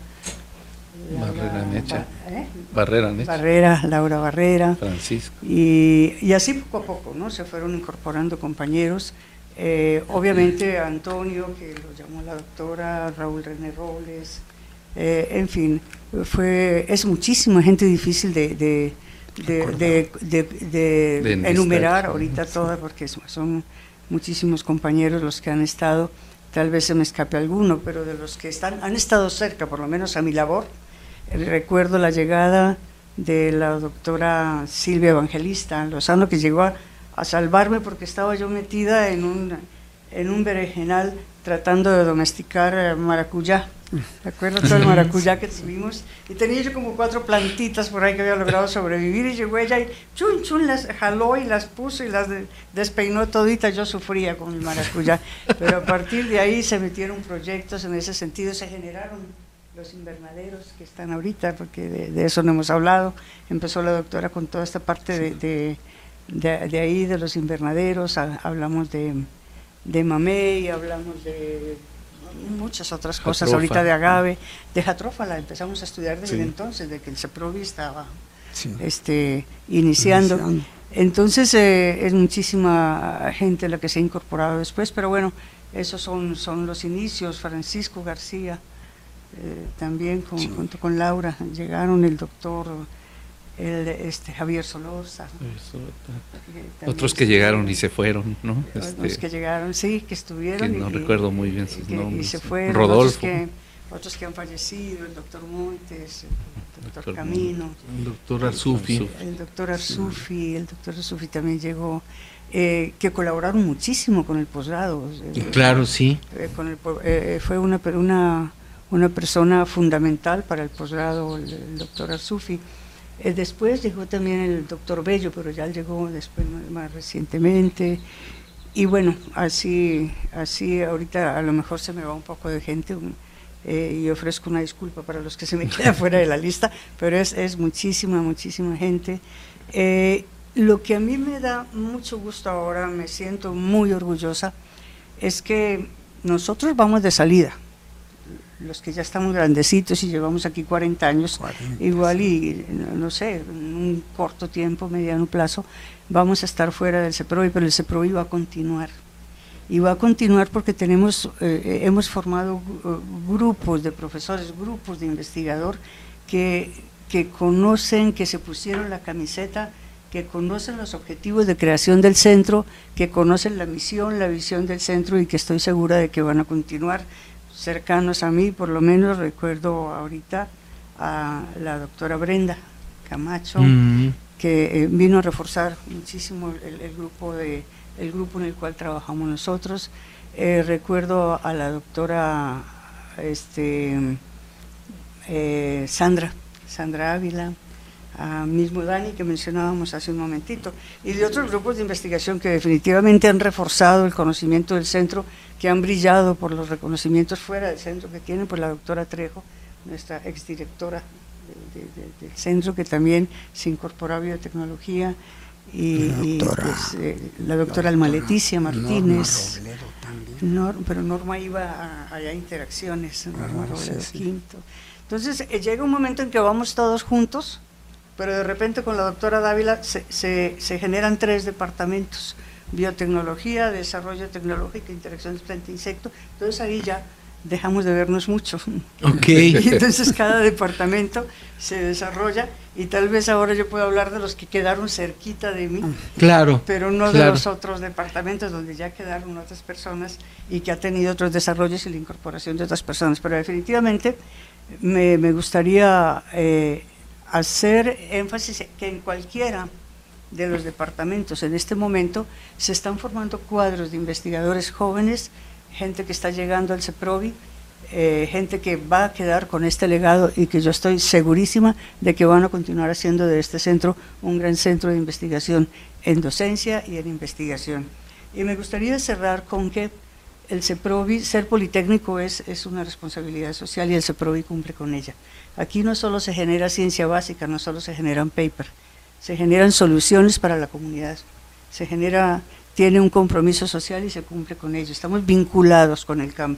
Barrera Necha. ¿eh? Barrera Necha. Barrera, Laura Barrera. Francisco. Y, y así poco a poco, ¿no? Se fueron incorporando compañeros. Eh, obviamente Antonio, que lo llamó la doctora, Raúl René Robles, eh, en fin, fue, es muchísima gente difícil de, de, de, de, de, de, de enumerar ahorita toda, porque son muchísimos compañeros los que han estado. Tal vez se me escape alguno, pero de los que están, han estado cerca, por lo menos a mi labor. Recuerdo la llegada de la doctora Silvia Evangelista Lozano, que llegó a, a salvarme porque estaba yo metida en un, en un berenjenal tratando de domesticar maracuyá. Recuerdo todo el maracuyá que tuvimos y tenía yo como cuatro plantitas por ahí que había logrado sobrevivir, y llegó ella y chun chun las jaló y las puso y las de, despeinó toditas. Yo sufría con el maracuyá, pero a partir de ahí se metieron proyectos en ese sentido, se generaron los invernaderos que están ahorita, porque de, de eso no hemos hablado. Empezó la doctora con toda esta parte de, de, de, de ahí, de los invernaderos. Ha, hablamos de, de mamey, hablamos de muchas otras cosas, Jatrofa. ahorita de agave, de jatrofa la empezamos a estudiar desde Sí. entonces, de que el CEPROVI estaba Sí. este, iniciando. Iniciando. Entonces eh, es muchísima gente la que se ha incorporado después, pero bueno, esos son, son los inicios. Francisco García, eh, también con, Sí. junto con Laura, llegaron el doctor el, este, Javier Solorza. que Otros también que llegaron y estuvieron. se fueron, ¿no? Los Este, que llegaron, sí, que que estuvieron. no y, recuerdo muy bien sus y que- nombres. Y se fueron. Rodolfo. Otros que, otros que han fallecido, el doctor Montes, el doctor Doctor Camino, El doctor Arzufi. el doctor Arzufi, el doctor Arzufi también llegó, eh, que colaboraron muchísimo con el posgrado. eh, Claro, sí. eh, con el po- eh, fue una, per- una, una persona fundamental para el posgrado, el, el doctor Arzufi. Eh, después llegó también el doctor Bello, pero ya él llegó después, más- más recientemente. Y bueno, así, así ahorita a lo mejor se me va un poco de gente, un- eh, y ofrezco una disculpa para los que se me quedan fuera de la lista, pero es, es muchísima, muchísima gente. Eh, lo que a mí me da mucho gusto ahora, me siento muy orgullosa, es que nosotros vamos de salida. Los que ya estamos grandecitos y llevamos aquí cuarenta años, cuarenta, igual sí. y no sé, en un corto tiempo, mediano plazo, vamos a estar fuera del CEPROVI, pero el CEPROVI va a continuar. Y va a continuar porque tenemos, eh, hemos formado uh, grupos de profesores, grupos de investigador que, que conocen, que se pusieron la camiseta, que conocen los objetivos de creación del centro, que conocen la misión, la visión del centro y que estoy segura de que van a continuar cercanos a mí. Por lo menos recuerdo ahorita a la doctora Brenda Camacho, mm. que eh, vino a reforzar muchísimo el, el grupo de el grupo en el cual trabajamos nosotros. Eh, recuerdo a la doctora este, eh, Sandra, Sandra Ávila, a mismo Dani que mencionábamos hace un momentito, y de otros grupos de investigación que definitivamente han reforzado el conocimiento del centro, que han brillado por los reconocimientos fuera del centro que tienen, pues la doctora Trejo, nuestra exdirectora de, de, de, del centro, que también se incorporó a biotecnología, y la doctora, y, pues, eh, la doctora Alma Leticia Martínez, Norma Robledo también. Nor, pero Norma iba a, a, a interacciones, Norma ah, Robledo sí, Quinto. Entonces eh, llega un momento en que vamos todos juntos, pero de repente con la doctora Dávila se, se, se generan tres departamentos: biotecnología, desarrollo tecnológico, interacciones planta-insecto. Entonces ahí ya dejamos de vernos mucho. Okay. Y entonces cada departamento se desarrolla, y tal vez ahora yo puedo hablar de los que quedaron cerquita de mí, claro, pero no claro. de los otros departamentos donde ya quedaron otras personas y que ha tenido otros desarrollos y la incorporación de otras personas. Pero definitivamente me, me gustaría eh, hacer énfasis que en cualquiera de los departamentos en este momento se están formando cuadros de investigadores jóvenes, gente que está llegando al CEPROVI, eh, gente que va a quedar con este legado y que yo estoy segurísima de que van a continuar haciendo de este centro un gran centro de investigación en docencia y en investigación. Y me gustaría cerrar con que el CEPROVI, ser politécnico es, es una responsabilidad social, y el CEPROVI cumple con ella. Aquí no solo se genera ciencia básica, no solo se generan paper, se generan soluciones para la comunidad, se genera, tiene un compromiso social y se cumple con ello. Estamos vinculados con el campo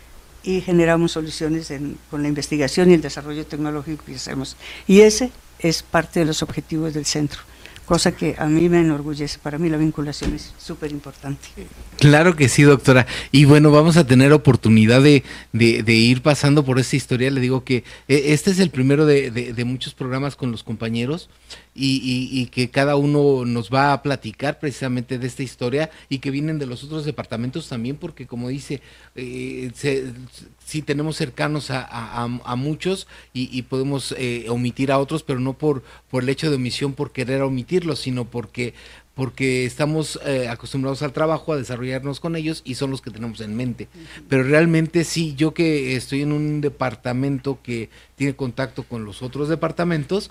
y generamos soluciones en, con la investigación y el desarrollo tecnológico que hacemos. Y ese es parte de los objetivos del centro, cosa que a mí me enorgullece. Para mí la vinculación es súper importante. Claro que sí, doctora. Y bueno, vamos a tener oportunidad de, de, de ir pasando por esta historia. Le digo que este es el primero de, de, de muchos programas con los compañeros, y, y, y que cada uno nos va a platicar precisamente de esta historia, y que vienen de los otros departamentos también, porque como dice, eh, se, sí tenemos cercanos a, a, a muchos, y, y podemos eh, omitir a otros, pero no por, por el hecho de omisión, por querer omitirlos, sino porque porque estamos eh, acostumbrados al trabajo, a desarrollarnos con ellos, y son los que tenemos en mente. Uh-huh. Pero realmente sí, yo que estoy en un departamento que tiene contacto con los otros departamentos,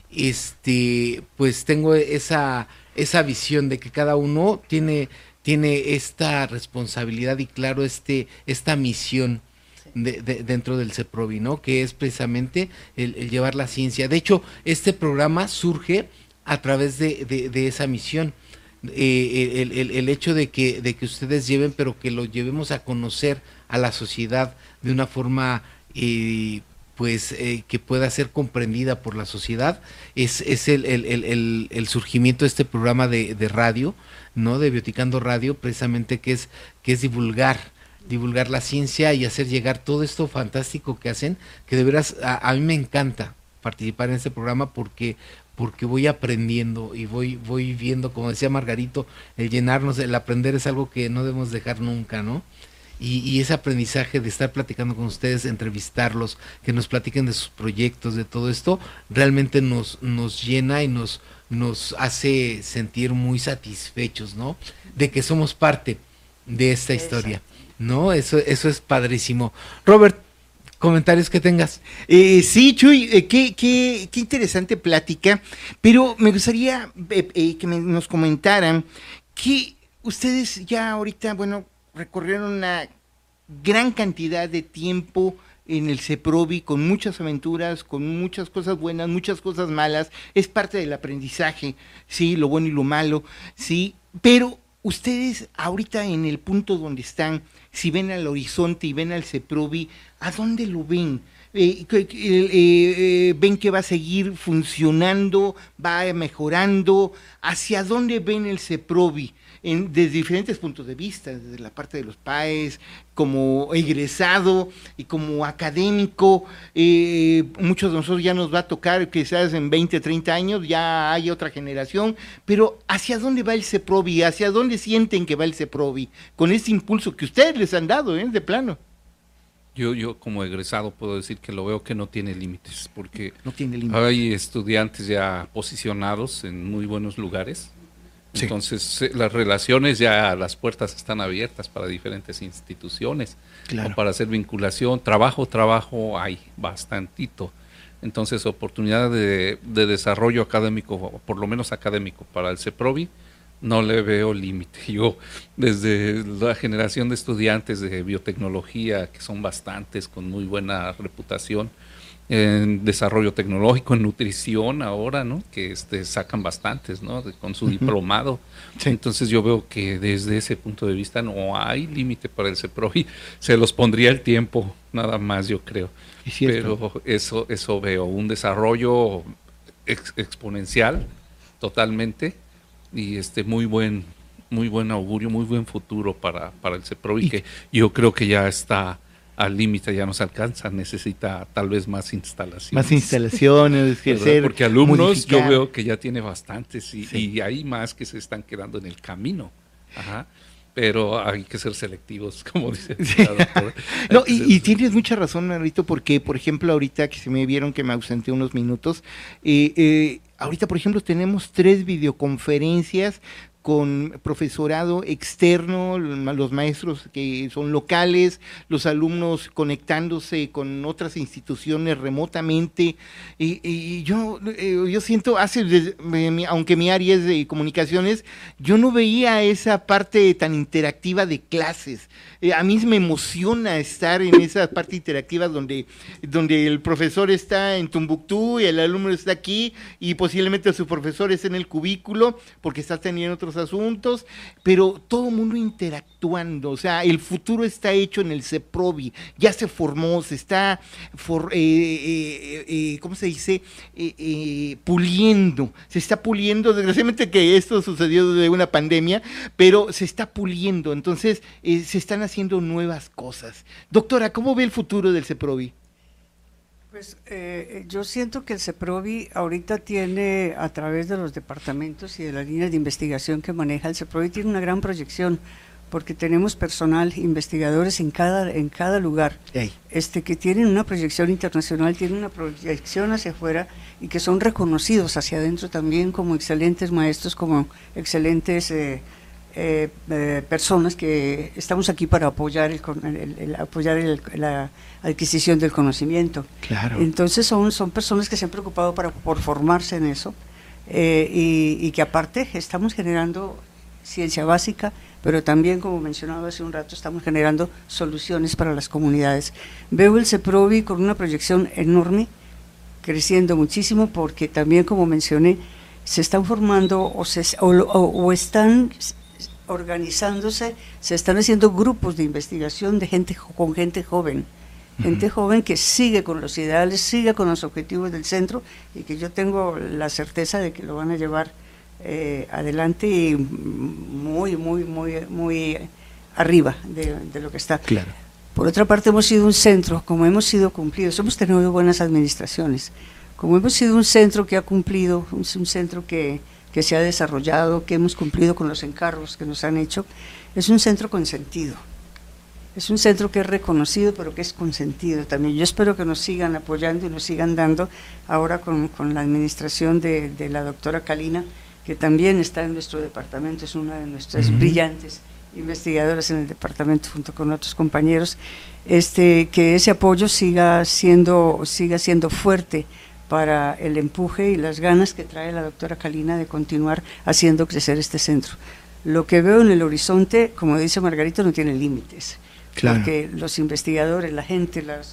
este, pues tengo esa, esa visión de que cada uno tiene, tiene esta responsabilidad y claro, este, esta misión de, de, dentro del CEPROVI, ¿no? Que es precisamente el, el llevar la ciencia. De hecho, este programa surge a través de, de, de esa misión, eh, el, el, el hecho de que, de que ustedes lleven, pero que lo llevemos a conocer a la sociedad de una forma eh, pues eh, que pueda ser comprendida por la sociedad, es, es el, el, el, el surgimiento de este programa de, de radio, ¿no? De Bioticando Radio, precisamente que es, que es divulgar, divulgar la ciencia y hacer llegar todo esto fantástico que hacen, que de veras a, a mí me encanta participar en este programa porque porque voy aprendiendo y voy voy viendo, como decía Margarito, el llenarnos, el aprender es algo que no debemos dejar nunca, ¿no? Y, y ese aprendizaje de estar platicando con ustedes, entrevistarlos, que nos platiquen de sus proyectos, de todo esto, realmente nos, nos llena y nos, nos hace sentir muy satisfechos, ¿no? De que somos parte de esta historia, ¿no? Eso, eso es padrísimo. Robert, comentarios que tengas. Eh, sí, Chuy, eh, qué, qué, qué interesante plática, pero me gustaría eh, eh, que me, nos comentaran que ustedes ya ahorita, bueno, recorrieron una gran cantidad de tiempo en el CEPROVI, con muchas aventuras, con muchas cosas buenas, muchas cosas malas, es parte del aprendizaje, sí, lo bueno y lo malo, sí, pero ustedes ahorita en el punto donde están, si ven al horizonte y ven al CEPROVI, ¿a dónde lo ven? Eh, eh, eh, ¿Ven que va a seguir funcionando, va mejorando? ¿Hacia dónde ven el CEPROVI? En, desde diferentes puntos de vista, desde la parte de los P A E S, como egresado y como académico, eh, muchos de nosotros ya nos va a tocar quizás en veinte, treinta años, ya hay otra generación, pero ¿hacia dónde va el CEPROVI? ¿Hacia dónde sienten que va el CEPROVI? Con este impulso que ustedes les han dado, ¿eh? De plano. Yo, yo como egresado puedo decir que lo veo que no tiene límites, porque no tiene límites. Hay estudiantes ya posicionados en muy buenos lugares. Sí. Entonces las relaciones ya, las puertas están abiertas para diferentes instituciones, claro. Para hacer vinculación, trabajo, trabajo hay bastantito. Entonces oportunidad de, de desarrollo académico, por lo menos académico para el CEPROVI, no le veo límite. Yo desde la generación de estudiantes de biotecnología, que son bastantes, con muy buena reputación, en desarrollo tecnológico, en nutrición ahora, ¿no? Que este, sacan bastantes, ¿no? De, con su uh-huh. diplomado. Sí. Entonces yo veo que desde ese punto de vista no hay límite para el CEPROVI. Se los pondría el tiempo, nada más, yo creo. Pero eso, eso veo, un desarrollo ex, exponencial totalmente y este muy buen, muy buen augurio, muy buen futuro para, para el CEPROVI, y que yo creo que ya está al límite, ya no se alcanza, necesita tal vez más instalaciones. Más instalaciones, ejercer, porque alumnos modificar. Yo veo que ya tiene bastantes y, Sí. y hay más que se están quedando en el camino. Ajá. Pero hay que ser selectivos, como dice Sí. la doctora. No, y, y tienes mucha razón, Marito, porque, por ejemplo, ahorita que se me vieron que me ausenté unos minutos, eh, eh, ahorita, por ejemplo, tenemos tres videoconferencias con profesorado externo, los maestros que son locales, los alumnos conectándose con otras instituciones remotamente, y, y yo, eh, yo siento, hace, aunque mi área es de comunicaciones, yo no veía esa parte tan interactiva de clases. Eh, a mí me emociona estar en esa parte interactiva donde, donde el profesor está en Tumbuctú y el alumno está aquí y posiblemente su profesor está en el cubículo porque está teniendo otros asuntos, pero todo el mundo interactuando. O sea, el futuro está hecho en el CEPROVI, ya se formó, se está, for, eh, eh, eh, ¿cómo se dice? Eh, eh, puliendo, se está puliendo, desgraciadamente que esto sucedió de una pandemia, pero se está puliendo, entonces eh, se están haciendo nuevas cosas. Doctora, ¿cómo ve el futuro del CEPROVI? Pues eh, yo siento que el CEPROVI ahorita tiene, a través de los departamentos y de las líneas de investigación que maneja el CEPROVI, tiene una gran proyección, porque tenemos personal, investigadores en cada, en cada lugar, hey. este, que tienen una proyección internacional, tienen una proyección hacia afuera y que son reconocidos hacia adentro también como excelentes maestros, como excelentes eh, eh, eh, personas que estamos aquí para apoyar, el, el, el, apoyar el, la adquisición del conocimiento. Claro. Entonces son, son personas que se han preocupado para, por formarse en eso eh, y, y que aparte estamos generando ciencia básica, pero también, como mencionaba hace un rato, estamos generando soluciones para las comunidades. Veo el CEPROVI con una proyección enorme, creciendo muchísimo, porque también, como mencioné, se están formando o, se, o, o, o están organizándose, se están haciendo grupos de investigación de gente con gente joven, gente uh-huh. joven que sigue con los ideales, sigue con los objetivos del centro y que yo tengo la certeza de que lo van a llevar eh, adelante y muy, muy, muy, muy arriba de, de lo que está. Claro. Por otra parte, hemos sido un centro, como hemos sido cumplidos, hemos tenido buenas administraciones, como hemos sido un centro que ha cumplido, un, un centro que, que se ha desarrollado, que hemos cumplido con los encargos que nos han hecho, es un centro con sentido. Es un centro que es reconocido, pero que es consentido también. Yo espero que nos sigan apoyando y nos sigan dando ahora con, con la administración de, de la doctora Kalina, que también está en nuestro departamento, es una de nuestras uh-huh. brillantes investigadoras en el departamento junto con otros compañeros, este, que ese apoyo siga siendo, siga siendo fuerte para el empuje y las ganas que trae la doctora Kalina de continuar haciendo crecer este centro. Lo que veo en el horizonte, como dice Margarito, no tiene límites. Claro. Porque los investigadores, la gente, las,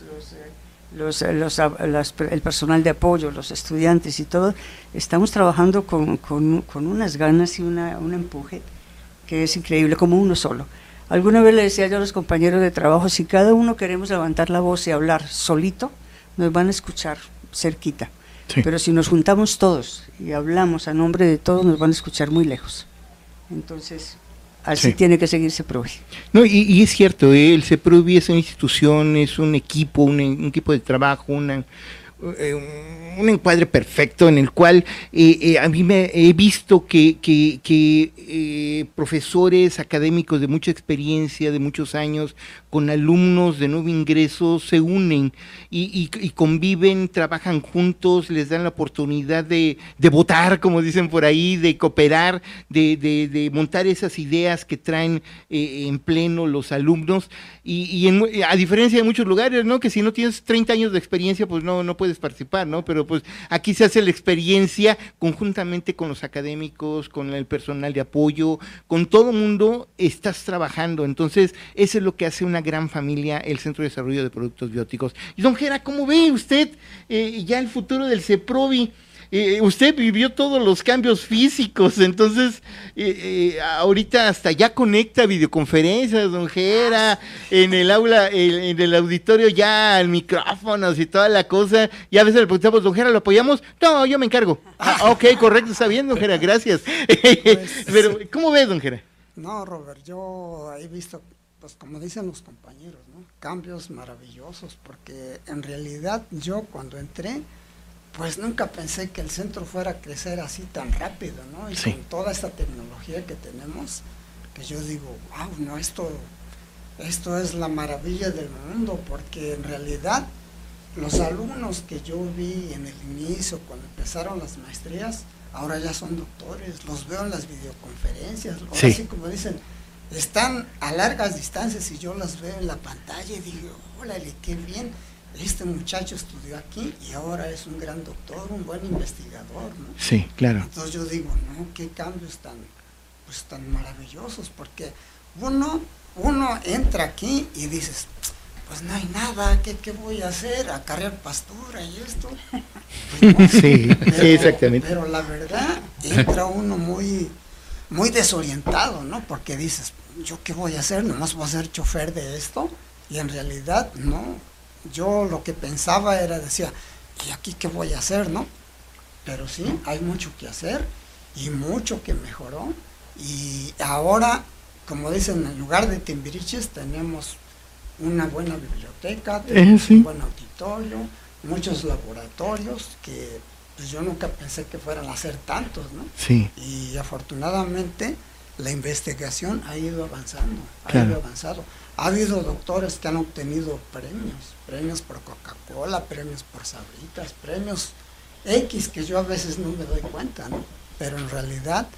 los, los, los, las, el personal de apoyo, los estudiantes y todo, estamos trabajando con, con, con unas ganas y una, un empuje que es increíble, como uno solo. Alguna vez le decía yo a los compañeros de trabajo, si cada uno queremos levantar la voz y hablar solito, nos van a escuchar cerquita. Sí. Pero si nos juntamos todos y hablamos a nombre de todos, nos van a escuchar muy lejos. Entonces, así sí. tiene que seguir CEPROVI. No, y, y es cierto, ¿eh? El CEPROVI es una institución, es un equipo, un, un equipo de trabajo, una... un encuadre perfecto en el cual eh, eh, a mí me he visto que, que, que eh, profesores académicos de mucha experiencia, de muchos años, con alumnos de nuevo ingreso se unen y, y, y conviven, trabajan juntos, les dan la oportunidad de, de votar, como dicen por ahí, de cooperar, de, de, de montar esas ideas que traen eh, en pleno los alumnos y, y en, a diferencia de muchos lugares, ¿no? Que si no tienes treinta años de experiencia, pues no, no puedes participar, ¿no? Pero pues aquí se hace la experiencia conjuntamente con los académicos, con el personal de apoyo, con todo mundo estás trabajando, entonces eso es lo que hace una gran familia, el Centro de Desarrollo de Productos Bióticos. Y don Gera, ¿cómo ve usted eh, ya el futuro del CEPROVI? Eh, usted vivió todos los cambios físicos, entonces eh, eh, ahorita hasta ya conecta videoconferencias, don Gera, en el aula, en, en el auditorio ya al micrófonos y toda la cosa, y a veces le preguntamos, don Gera, ¿lo apoyamos? No, yo me encargo. Ah, ok, correcto, está bien, don Gera, gracias. Pues, pero, ¿cómo ves, don Gera? No, Robert, yo he visto, pues como dicen los compañeros, ¿no? Cambios maravillosos, porque en realidad yo cuando entré, pues nunca pensé que el centro fuera a crecer así tan rápido, ¿no? Y sí. con toda esta tecnología que tenemos, que yo digo, wow, no, esto, esto es la maravilla del mundo, porque en realidad los alumnos que yo vi en el inicio, cuando empezaron las maestrías, ahora ya son doctores, los veo en las videoconferencias, ahora sí. así como dicen, están a largas distancias y yo las veo en la pantalla y digo, órale, qué bien. Este muchacho estudió aquí y ahora es un gran doctor, un buen investigador, ¿no? Sí, claro. Entonces yo digo, no, qué cambios tan, pues tan maravillosos, porque uno, uno entra aquí y dices, pues no hay nada, ¿qué, qué voy a hacer? ¿Acarrear pastura y esto? Pues no, sí, pero, sí, exactamente. Pero la verdad, entra uno muy, muy desorientado, ¿no? Porque dices, ¿yo qué voy a hacer? ¿Nomás voy a ser chofer de esto? Y en realidad, no. Yo lo que pensaba era, decía, ¿y aquí qué voy a hacer, no? Pero sí, hay mucho que hacer y mucho que mejoró. Y ahora, como dicen, en lugar de Timbiriches tenemos una buena biblioteca, tenemos eh, sí. un buen auditorio, muchos laboratorios que pues yo nunca pensé que fueran a ser tantos, ¿no? Sí. Y afortunadamente la investigación ha ido avanzando, ha claro. ido avanzando. Ha habido doctores que han obtenido premios, premios por Coca-Cola, premios por Sabritas, premios X que yo a veces no me doy cuenta, ¿no? Pero en realidad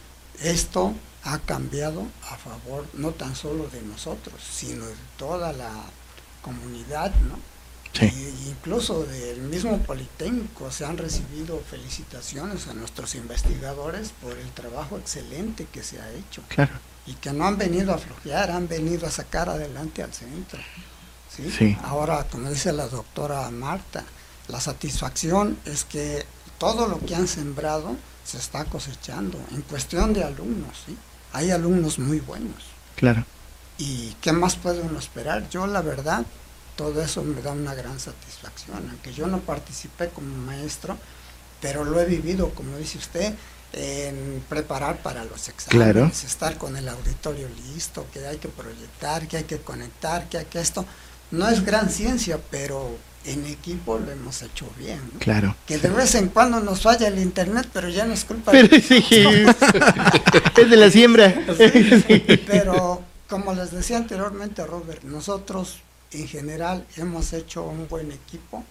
esto ha cambiado a favor no tan solo de nosotros, sino de toda la comunidad, ¿no? Sí. Y incluso del mismo Politécnico se han recibido felicitaciones a nuestros investigadores por el trabajo excelente que se ha hecho. Claro. Y que no han venido a flojear, han venido a sacar adelante al centro. ¿sí? Sí. Ahora, como dice la doctora Marta, la satisfacción es que todo lo que han sembrado se está cosechando en cuestión de alumnos. ¿sí? Hay alumnos muy buenos. Claro. ¿Y qué más puede uno esperar? Yo, la verdad, todo eso me da una gran satisfacción, aunque yo no participé como maestro, pero lo he vivido, como dice usted, en preparar para los exámenes, claro. estar con el auditorio listo, que hay que proyectar, que hay que conectar, que hay que esto. No es gran ciencia, pero en equipo lo hemos hecho bien, ¿no? Claro. Que de vez en cuando nos falla el internet, pero ya no es culpa pero de sí, es de la siembra. Sí, pero como les decía anteriormente, Robert, nosotros en general hemos hecho un buen equipo,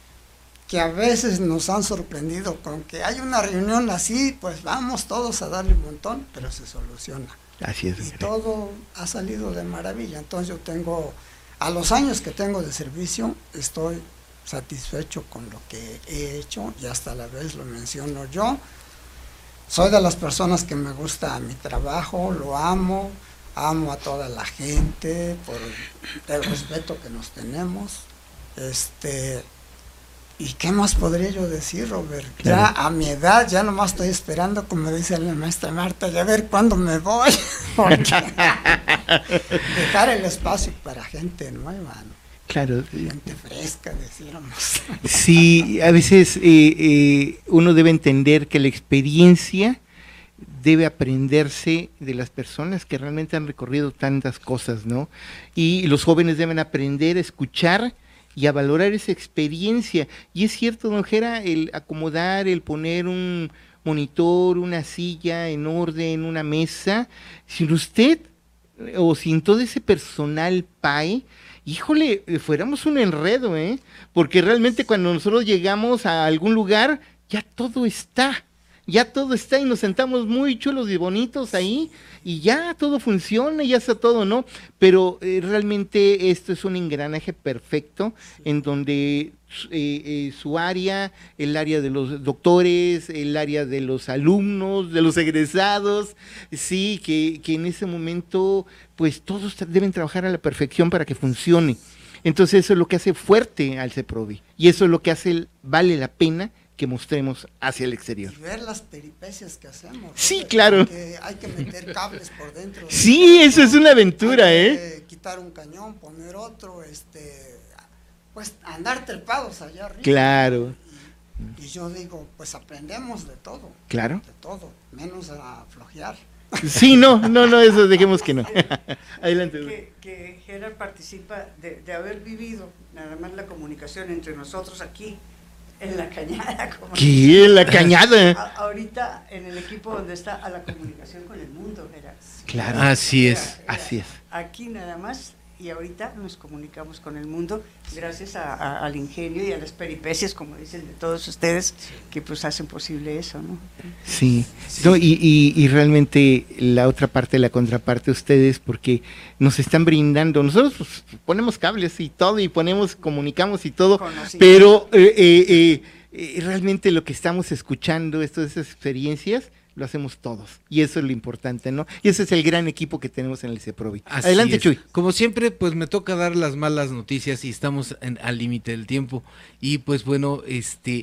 que a veces nos han sorprendido con que hay una reunión así, pues vamos todos a darle un montón, pero se soluciona. Así es. Y todo ha salido de maravilla. Entonces yo tengo, a los años que tengo de servicio, estoy satisfecho con lo que he hecho y hasta a la vez lo menciono yo. Soy de las personas que me gusta mi trabajo, lo amo, amo a toda la gente por el respeto que nos tenemos. Este... ¿Y qué más podría yo decir, Robert? Claro. Ya a mi edad, ya nomás estoy esperando, como dice la maestra Marta, ya ver cuándo me voy. Dejar el espacio para gente nueva, ¿no? Claro. Gente fresca, decíamos. Sí, a veces eh, eh, uno debe entender que la experiencia debe aprenderse de las personas que realmente han recorrido tantas cosas, ¿no? Y los jóvenes deben aprender a escuchar y a valorar esa experiencia. Y es cierto, don Jera, el acomodar, el poner un monitor, una silla en orden, una mesa, sin usted o sin todo ese personal P A E, híjole, fuéramos un enredo, ¿eh? Porque realmente cuando nosotros llegamos a algún lugar, ya todo está. Ya todo está y nos sentamos muy chulos y bonitos ahí y ya todo funciona, ya está todo, ¿no? Pero eh, realmente esto es un engranaje perfecto en donde eh, eh, su área, el área de los doctores, el área de los alumnos, de los egresados, sí, que, que en ese momento pues todos deben trabajar a la perfección para que funcione. Entonces eso es lo que hace fuerte al CEPROVI y eso es lo que hace, vale la pena que mostremos hacia el exterior. Y ver las peripecias que hacemos. Sí, ¿no? Claro. Hay que meter cables por dentro. Sí, eso es una aventura, hay ¿eh? Que quitar un cañón, poner otro, este, pues andar trepados allá arriba. Claro. Y, y yo digo, pues aprendemos de todo. Claro. De todo, menos a flojear. Sí, no, no, no, eso dejemos que no. Adelante. Que, que Gerard participa de, de haber vivido nada más la comunicación entre nosotros aquí en la cañada. Como ¿Qué? ¿En la cañada? A, ahorita en el equipo donde está a la comunicación con el mundo, era. Claro. Así es. Era, era, así es. Aquí nada más, y ahorita nos comunicamos con el mundo gracias a, a, al ingenio y a las peripecias, como dicen de todos ustedes, que pues hacen posible eso, ¿no? Sí, sí. No, y, y, y realmente la otra parte, la contraparte, ustedes, porque nos están brindando, nosotros pues, ponemos cables y todo, y ponemos, comunicamos y todo, Conocido. pero eh, eh, eh, realmente lo que estamos escuchando, estas experiencias, lo hacemos todos, y eso es lo importante, ¿no? Y ese es el gran equipo que tenemos en el CEPROVI. Así Adelante, es. Chuy. Como siempre, pues me toca dar las malas noticias y estamos en, al límite del tiempo. Y pues bueno, este,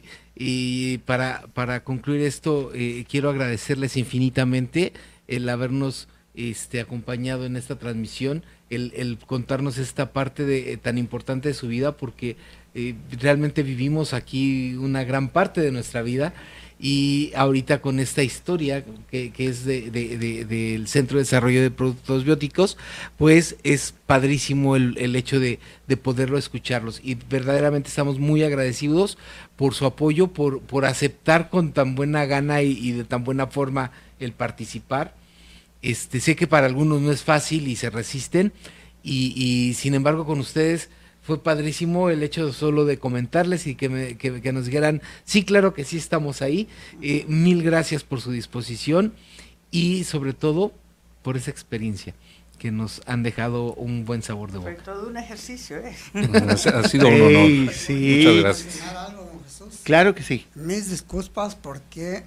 y para, para concluir esto, eh, quiero agradecerles infinitamente el habernos este, acompañado en esta transmisión, el, el contarnos esta parte de, eh, tan importante de su vida, porque eh, realmente vivimos aquí una gran parte de nuestra vida. Y ahorita con esta historia que, que es de, de, de, del Centro de Desarrollo de Productos Bióticos, pues es padrísimo el, el hecho de, de poderlo escucharlos, y verdaderamente estamos muy agradecidos por su apoyo, por, por aceptar con tan buena gana y, y de tan buena forma el participar. Este, sé que para algunos no es fácil y se resisten, y, y sin embargo con ustedes fue padrísimo el hecho solo de comentarles y que, me, que, que nos dijeran, sí, claro que sí estamos ahí. Eh, mil gracias por su disposición y sobre todo por esa experiencia que nos han dejado un buen sabor de boca. Fue todo un ejercicio, ¿eh? Ha sido un honor. Hey, sí. Muchas gracias. Algo, don Jesús. Claro que sí. Mis disculpas porque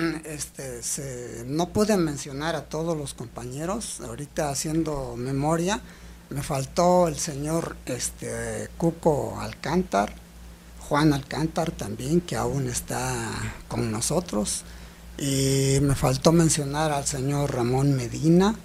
este, se, no pude mencionar a todos los compañeros, ahorita haciendo memoria. Me faltó el señor este, Cuco Alcántar, Juan Alcántar también, que aún está con nosotros, y me faltó mencionar al señor Ramón Medina,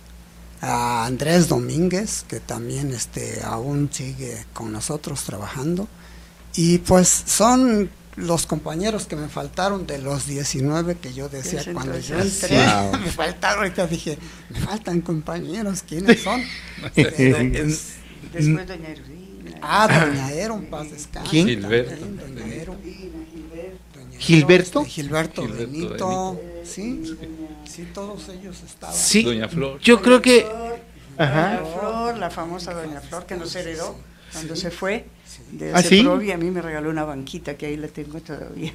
a Andrés Domínguez, que también este, aún sigue con nosotros trabajando, y pues son los compañeros que me faltaron de los diecinueve que yo decía cuando yo entré. Wow. Me faltaron, ahorita dije, me faltan compañeros, ¿quiénes son? Pero, pues, después doña Erudina. Ah, doña Ero, en paz descanse. ¿Quién? Gilberto. Doña Ero. ¿Gilberto? Doña Gilberto, Gilberto Benito, Benito. sí, sí, todos ellos estaban. Sí, Doña Flor. yo creo que... Doña Flor, la famosa Doña Flor que nos heredó cuando se fue de ¿Ah, sí? CEPROVI, a mí me regaló una banquita que ahí la tengo todavía.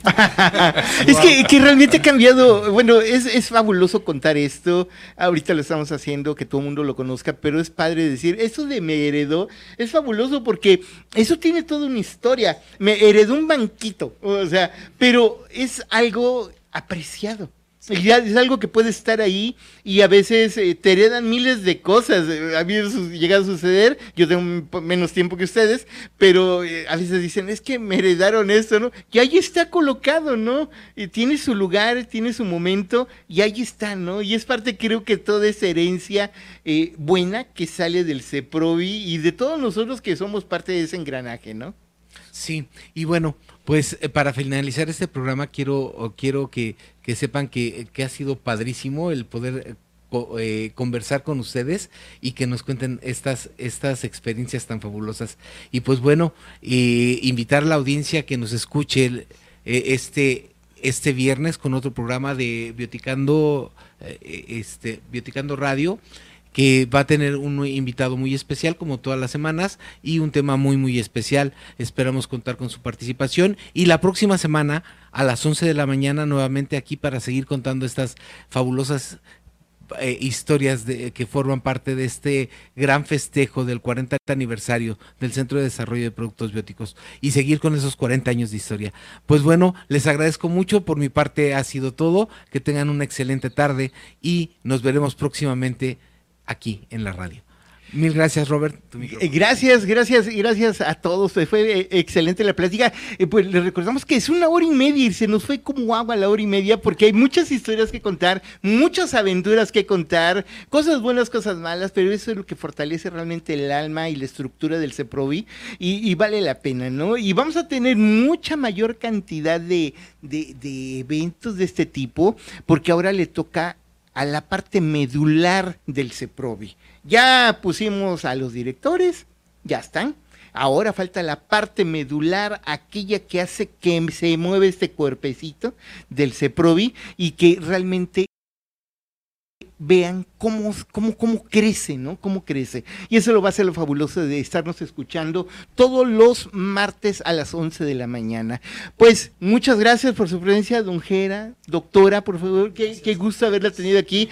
Es que, que realmente ha cambiado, bueno, es, es fabuloso contar esto, ahorita lo estamos haciendo, que todo el mundo lo conozca, pero es padre decir, eso de me heredó, es fabuloso porque eso tiene toda una historia, me heredó un banquito, o sea, pero es algo apreciado. Y ya es algo que puede estar ahí y a veces eh, te heredan miles de cosas. Eh, a mí eso llega a suceder, yo tengo un po- menos tiempo que ustedes, pero eh, a veces dicen, es que me heredaron esto, ¿no? Y ahí está colocado, ¿no? Y tiene su lugar, tiene su momento y ahí está, ¿no? Y es parte, creo que toda esa herencia eh, buena que sale del CEPROVI y de todos nosotros que somos parte de ese engranaje, ¿no? Sí, y bueno, pues eh, para finalizar este programa quiero, o quiero que, que sepan que, que ha sido padrísimo el poder eh, co- eh, conversar con ustedes y que nos cuenten estas, estas experiencias tan fabulosas. Y pues bueno, eh, invitar a la audiencia que nos escuche el, eh, este, este viernes con otro programa de Bioticando, eh, este, Bioticando Radio, que va a tener un invitado muy especial como todas las semanas y un tema muy muy especial. Esperamos contar con su participación y la próxima semana a las once de la mañana nuevamente aquí para seguir contando estas fabulosas eh, historias de, que forman parte de este gran festejo del cuarenta aniversario del Centro de Desarrollo de Productos Bióticos y seguir con esos cuarenta años de historia. Pues bueno, les agradezco mucho, por mi parte ha sido todo, que tengan una excelente tarde y nos veremos próximamente aquí en la radio. Mil gracias, Robert. Tu micrófono. Gracias, gracias, gracias a todos. Fue eh, excelente la plática. Eh, pues les recordamos que es una hora y media y se nos fue como agua la hora y media porque hay muchas historias que contar, muchas aventuras que contar, cosas buenas, cosas malas, pero eso es lo que fortalece realmente el alma y la estructura del CEPROVI y, y vale la pena, ¿no? Y vamos a tener mucha mayor cantidad de, de, de eventos de este tipo porque ahora le toca a la parte medular del CEPROVI. Ya pusimos a los directores, ya están. Ahora falta la parte medular, aquella que hace que se mueve este cuerpecito del CEPROVI y que realmente vean cómo, cómo, cómo crece, ¿no? Cómo crece. Y eso lo va a ser lo fabuloso de estarnos escuchando todos los martes a las once de la mañana. Pues, muchas gracias por su presencia, don Jera, doctora, por favor, qué, qué gusto haberla tenido aquí.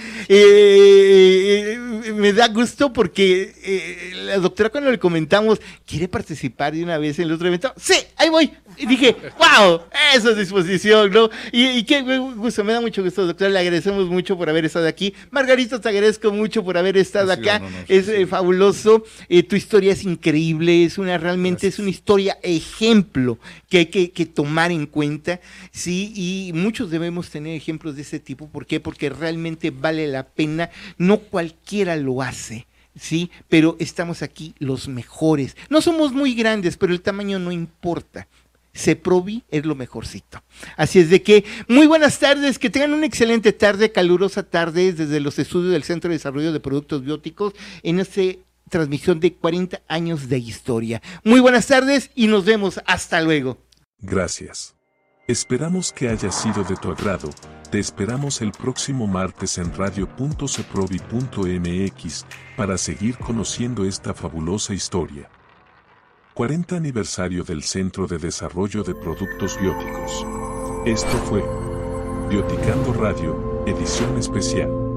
Eh, eh, me da gusto porque eh, la doctora cuando le comentamos, ¿quiere participar de una vez en el otro evento? Sí, ahí voy. Y dije, wow, esa es disposición, ¿no? Y, y qué gusto, me da mucho gusto, doctora, le agradecemos mucho por haber estado aquí. Margarito, te agradezco mucho por haber estado Ha sido acá, un honor, es sí. eh, fabuloso, eh, tu historia es increíble, es una realmente Gracias. es una historia ejemplo que hay que, que tomar en cuenta, sí, y muchos debemos tener ejemplos de ese tipo, ¿por qué? Porque realmente vale la pena, no cualquiera lo hace. Sí, pero estamos aquí los mejores. No somos muy grandes, pero el tamaño no importa. CEPROVI es lo mejorcito. Así es de que, muy buenas tardes, que tengan una excelente tarde, calurosa tarde desde los estudios del Centro de Desarrollo de Productos Bióticos en esta transmisión de cuarenta años de historia. Muy buenas tardes y nos vemos. Hasta luego. Gracias. Esperamos que haya sido de tu agrado. Te esperamos el próximo martes en radio punto ceprovi punto m x para seguir conociendo esta fabulosa historia. cuarenta aniversario del Centro de Desarrollo de Productos Bióticos. Esto fue Bioticando Radio, edición especial.